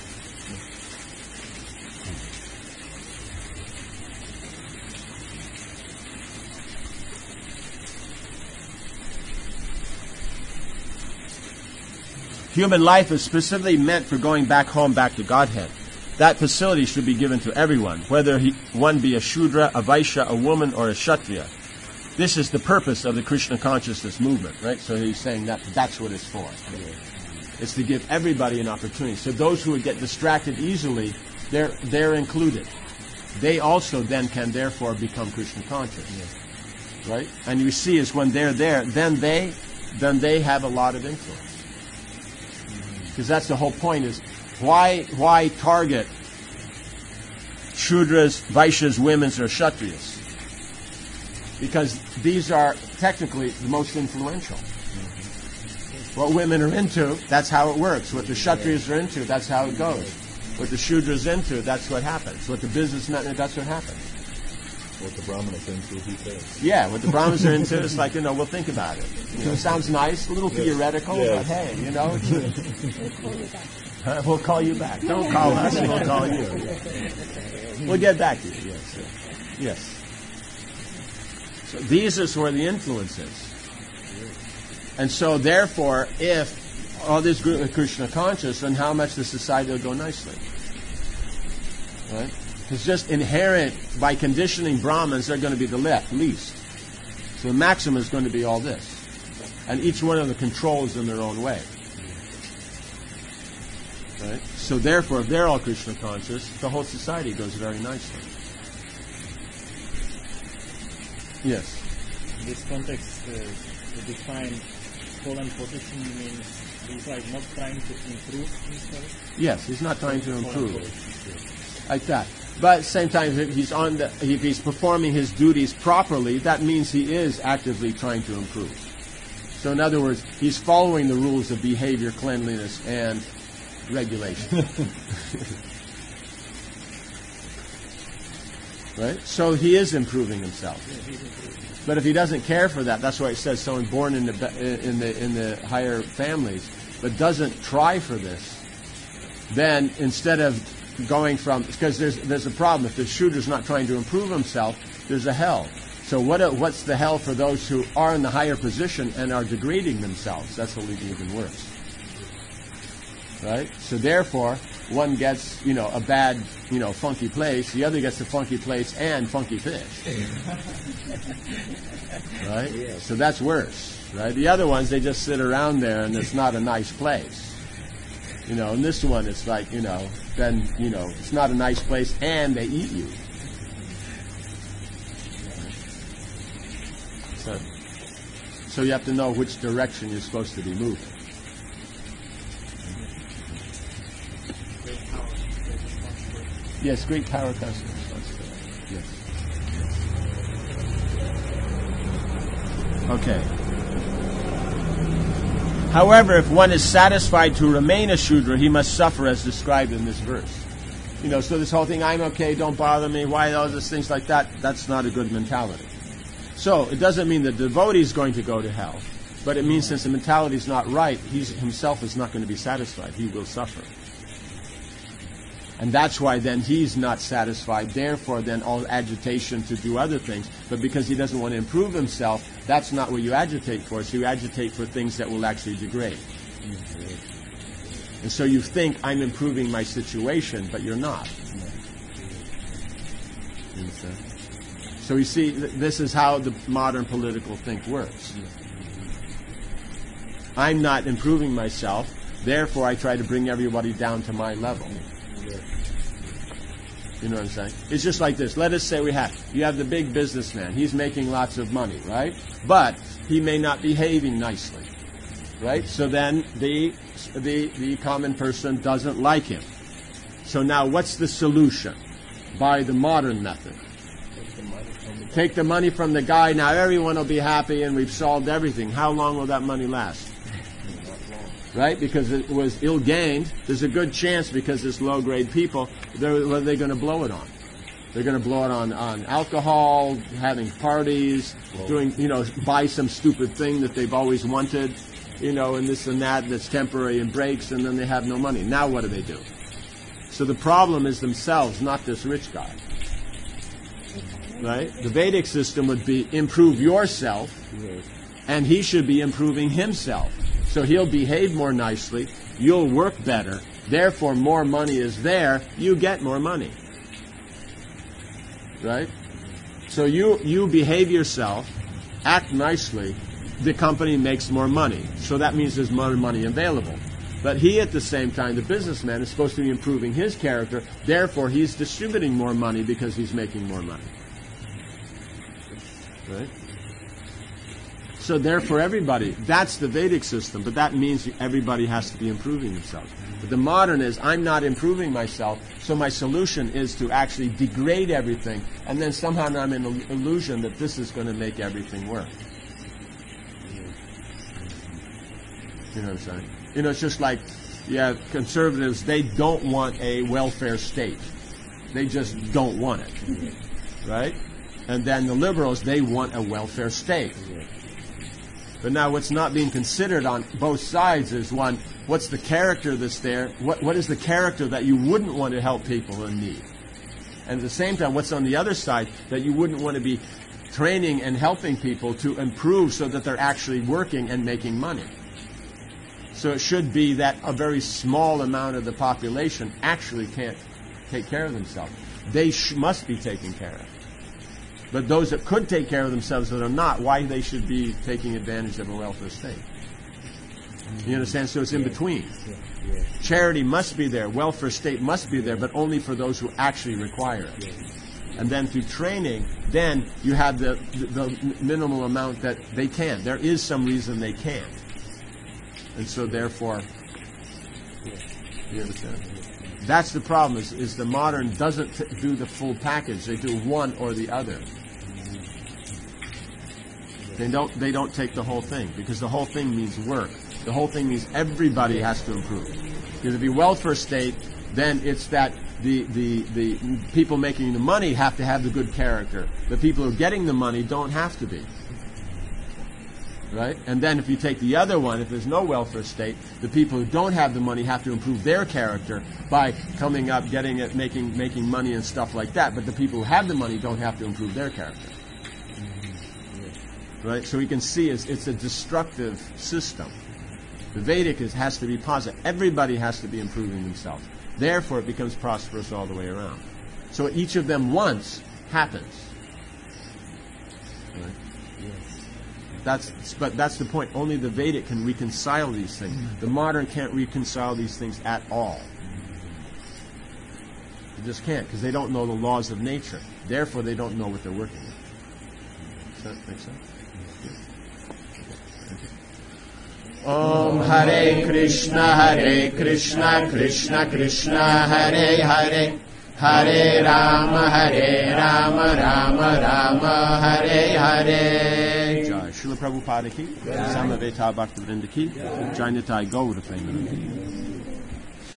Human life is specifically meant for going back home, back to Godhead. That facility should be given to everyone, whether he, one be a Shudra, a Vaishya, a woman, or a Kshatriya. This is the purpose of the Krishna consciousness movement, right? So he's saying that that's what it's for. It's to give everybody an opportunity. So those who would get distracted easily, they're they're included. They also then can therefore become Krishna conscious, right? And you see, is when they're there, then they then they have a lot of influence. Because that's the whole point, is why why target Shudras, Vaishyas, Women's, or Kshatriyas? Because these are technically the most influential. What women are into, that's how it works. What the Kshatriyas are into, that's how it goes. What the Shudras into, that's what happens. What the businessmen, that's what happens. What the Brahmanas are into, he says. Yeah, what the Brahmanas are into, it's like, you know, we'll think about it. You know, it sounds nice, a little yes. theoretical, yes. but hey, you know. Uh, we'll call you back. Don't call us, we'll call you. We'll get back to you. Yes. Yes. So these is where the influence is. And so therefore, if all this group of Krishna conscious, then how much the society will go nicely. Right? It's just inherent, by conditioning Brahmins, they're going to be the le- least. So the maximum is going to be all this. And each one of the controls in their own way. Right? So therefore, if they're all Krishna conscious, the whole society goes very nicely. Yes? In this context, uh, to define pole and position means he's like not trying to improve himself? Yes, he's not trying to improve. Like that. But at the same time, if he's on the, if he's performing his duties properly, that means he is actively trying to improve. So in other words, he's following the rules of behavior, cleanliness, and regulation. Right? So he is improving himself. But if he doesn't care for that, that's why it says someone born in the in the in the higher families, but doesn't try for this, then instead of going from, because there's there's a problem. If the Shudra's not trying to improve himself, there's a hell. So what what's the hell for those who are in the higher position and are degrading themselves? That's what leads even worse. Right? So therefore, one gets, you know, a bad, you know, funky place. The other gets the funky place and funky fish. Right? So that's worse. Right? The other ones, they just sit around there and it's not a nice place. You know, and this one, it's like, you know, then, you know, it's not a nice place and they eat you. So, so you have to know which direction you're supposed to be moving. Yes, great power comes from responsibility. Yes. Okay. However, if one is satisfied to remain a Shudra, he must suffer as described in this verse. You know, so this whole thing, I'm okay, don't bother me, why all those things like that, that's not a good mentality. So, it doesn't mean the devotee is going to go to hell, but it means since the mentality is not right, he himself is not going to be satisfied. He will suffer. And that's why then he's not satisfied. Therefore, then all agitation to do other things. But because he doesn't want to improve himself, that's not what you agitate for. So you agitate for things that will actually degrade. And so you think, I'm improving my situation, but you're not. So you see, this is how the modern political think works. I'm not improving myself, therefore I try to bring everybody down to my level. You know what I'm saying? It's just like this. Let us say we have, you have the big businessman. He's making lots of money, right? But he may not be behaving nicely, right? So then the, the, the common person doesn't like him. So now what's the solution? By the modern method. Take the money from the guy, now everyone will be happy and we've solved everything. How long will that money last? Right? Because it was ill-gained. There's a good chance because it's low-grade people, they're, what are they going to blow it on? They're going to blow it on, on alcohol, having parties, doing, you know, buy some stupid thing that they've always wanted, you know, and this and that that's temporary and breaks, and then they have no money. Now what do they do? So the problem is themselves, not this rich guy. Right? The Vedic system would be improve yourself, and he should be improving himself. So he'll behave more nicely, you'll work better, therefore more money is there, you get more money. Right? So you, you behave yourself, act nicely, the company makes more money. So that means there's more money available. But he, at the same time, the businessman, is supposed to be improving his character, therefore he's distributing more money because he's making more money. Right? So therefore everybody, that's the Vedic system, but that means everybody has to be improving themselves. But the modern is, I'm not improving myself, so my solution is to actually degrade everything, and then somehow I'm in an illusion that this is going to make everything work. You know what I'm saying? You know, it's just like, yeah, conservatives, they don't want a welfare state. They just don't want it. Right? And then the liberals, they want a welfare state. But now what's not being considered on both sides is, one, what's the character that's there? What, what is the character that you wouldn't want to help people in need? And at the same time, what's on the other side that you wouldn't want to be training and helping people to improve so that they're actually working and making money? So it should be that a very small amount of the population actually can't take care of themselves. They sh- must be taken care of. But those that could take care of themselves that are not, why they should be taking advantage of a welfare state? You understand? So it's in between. Charity must be there, welfare state must be there, but only for those who actually require it. And then through training, then you have the, the, the minimal amount that they can. There is some reason they can't. And so therefore, you understand? That's the problem, is, is the modern doesn't t- do the full package. They do one or the other. They don't, they don't take the whole thing, because the whole thing means work. The whole thing means everybody has to improve. Because if you welfare state, then it's that the, the, the people making the money have to have the good character. The people who are getting the money don't have to be. Right? And then if you take the other one, if there's no welfare state, the people who don't have the money have to improve their character by coming up, getting it, making making money and stuff like that. But the people who have the money don't have to improve their character. Right? So we can see it's, it's a destructive system. The Vedic is, has to be positive. Everybody has to be improving themselves. Therefore it becomes prosperous all the way around. So each of them once happens. Right? That's, but that's the point. Only the Vedic can reconcile these things. The modern can't reconcile these things at all. They just can't, because they don't know the laws of nature. Therefore, they don't know what they're working with. Does that make sense? Om Hare Krishna, Hare Krishna, Krishna Krishna, Hare Hare, Hare Rama, Hare Rama, Rama Rama, Hare Hare. Jai Srila Prabhupada ki, Samaveta Bhaktivinoda ki, Jai Nitai Gaura Premanandi.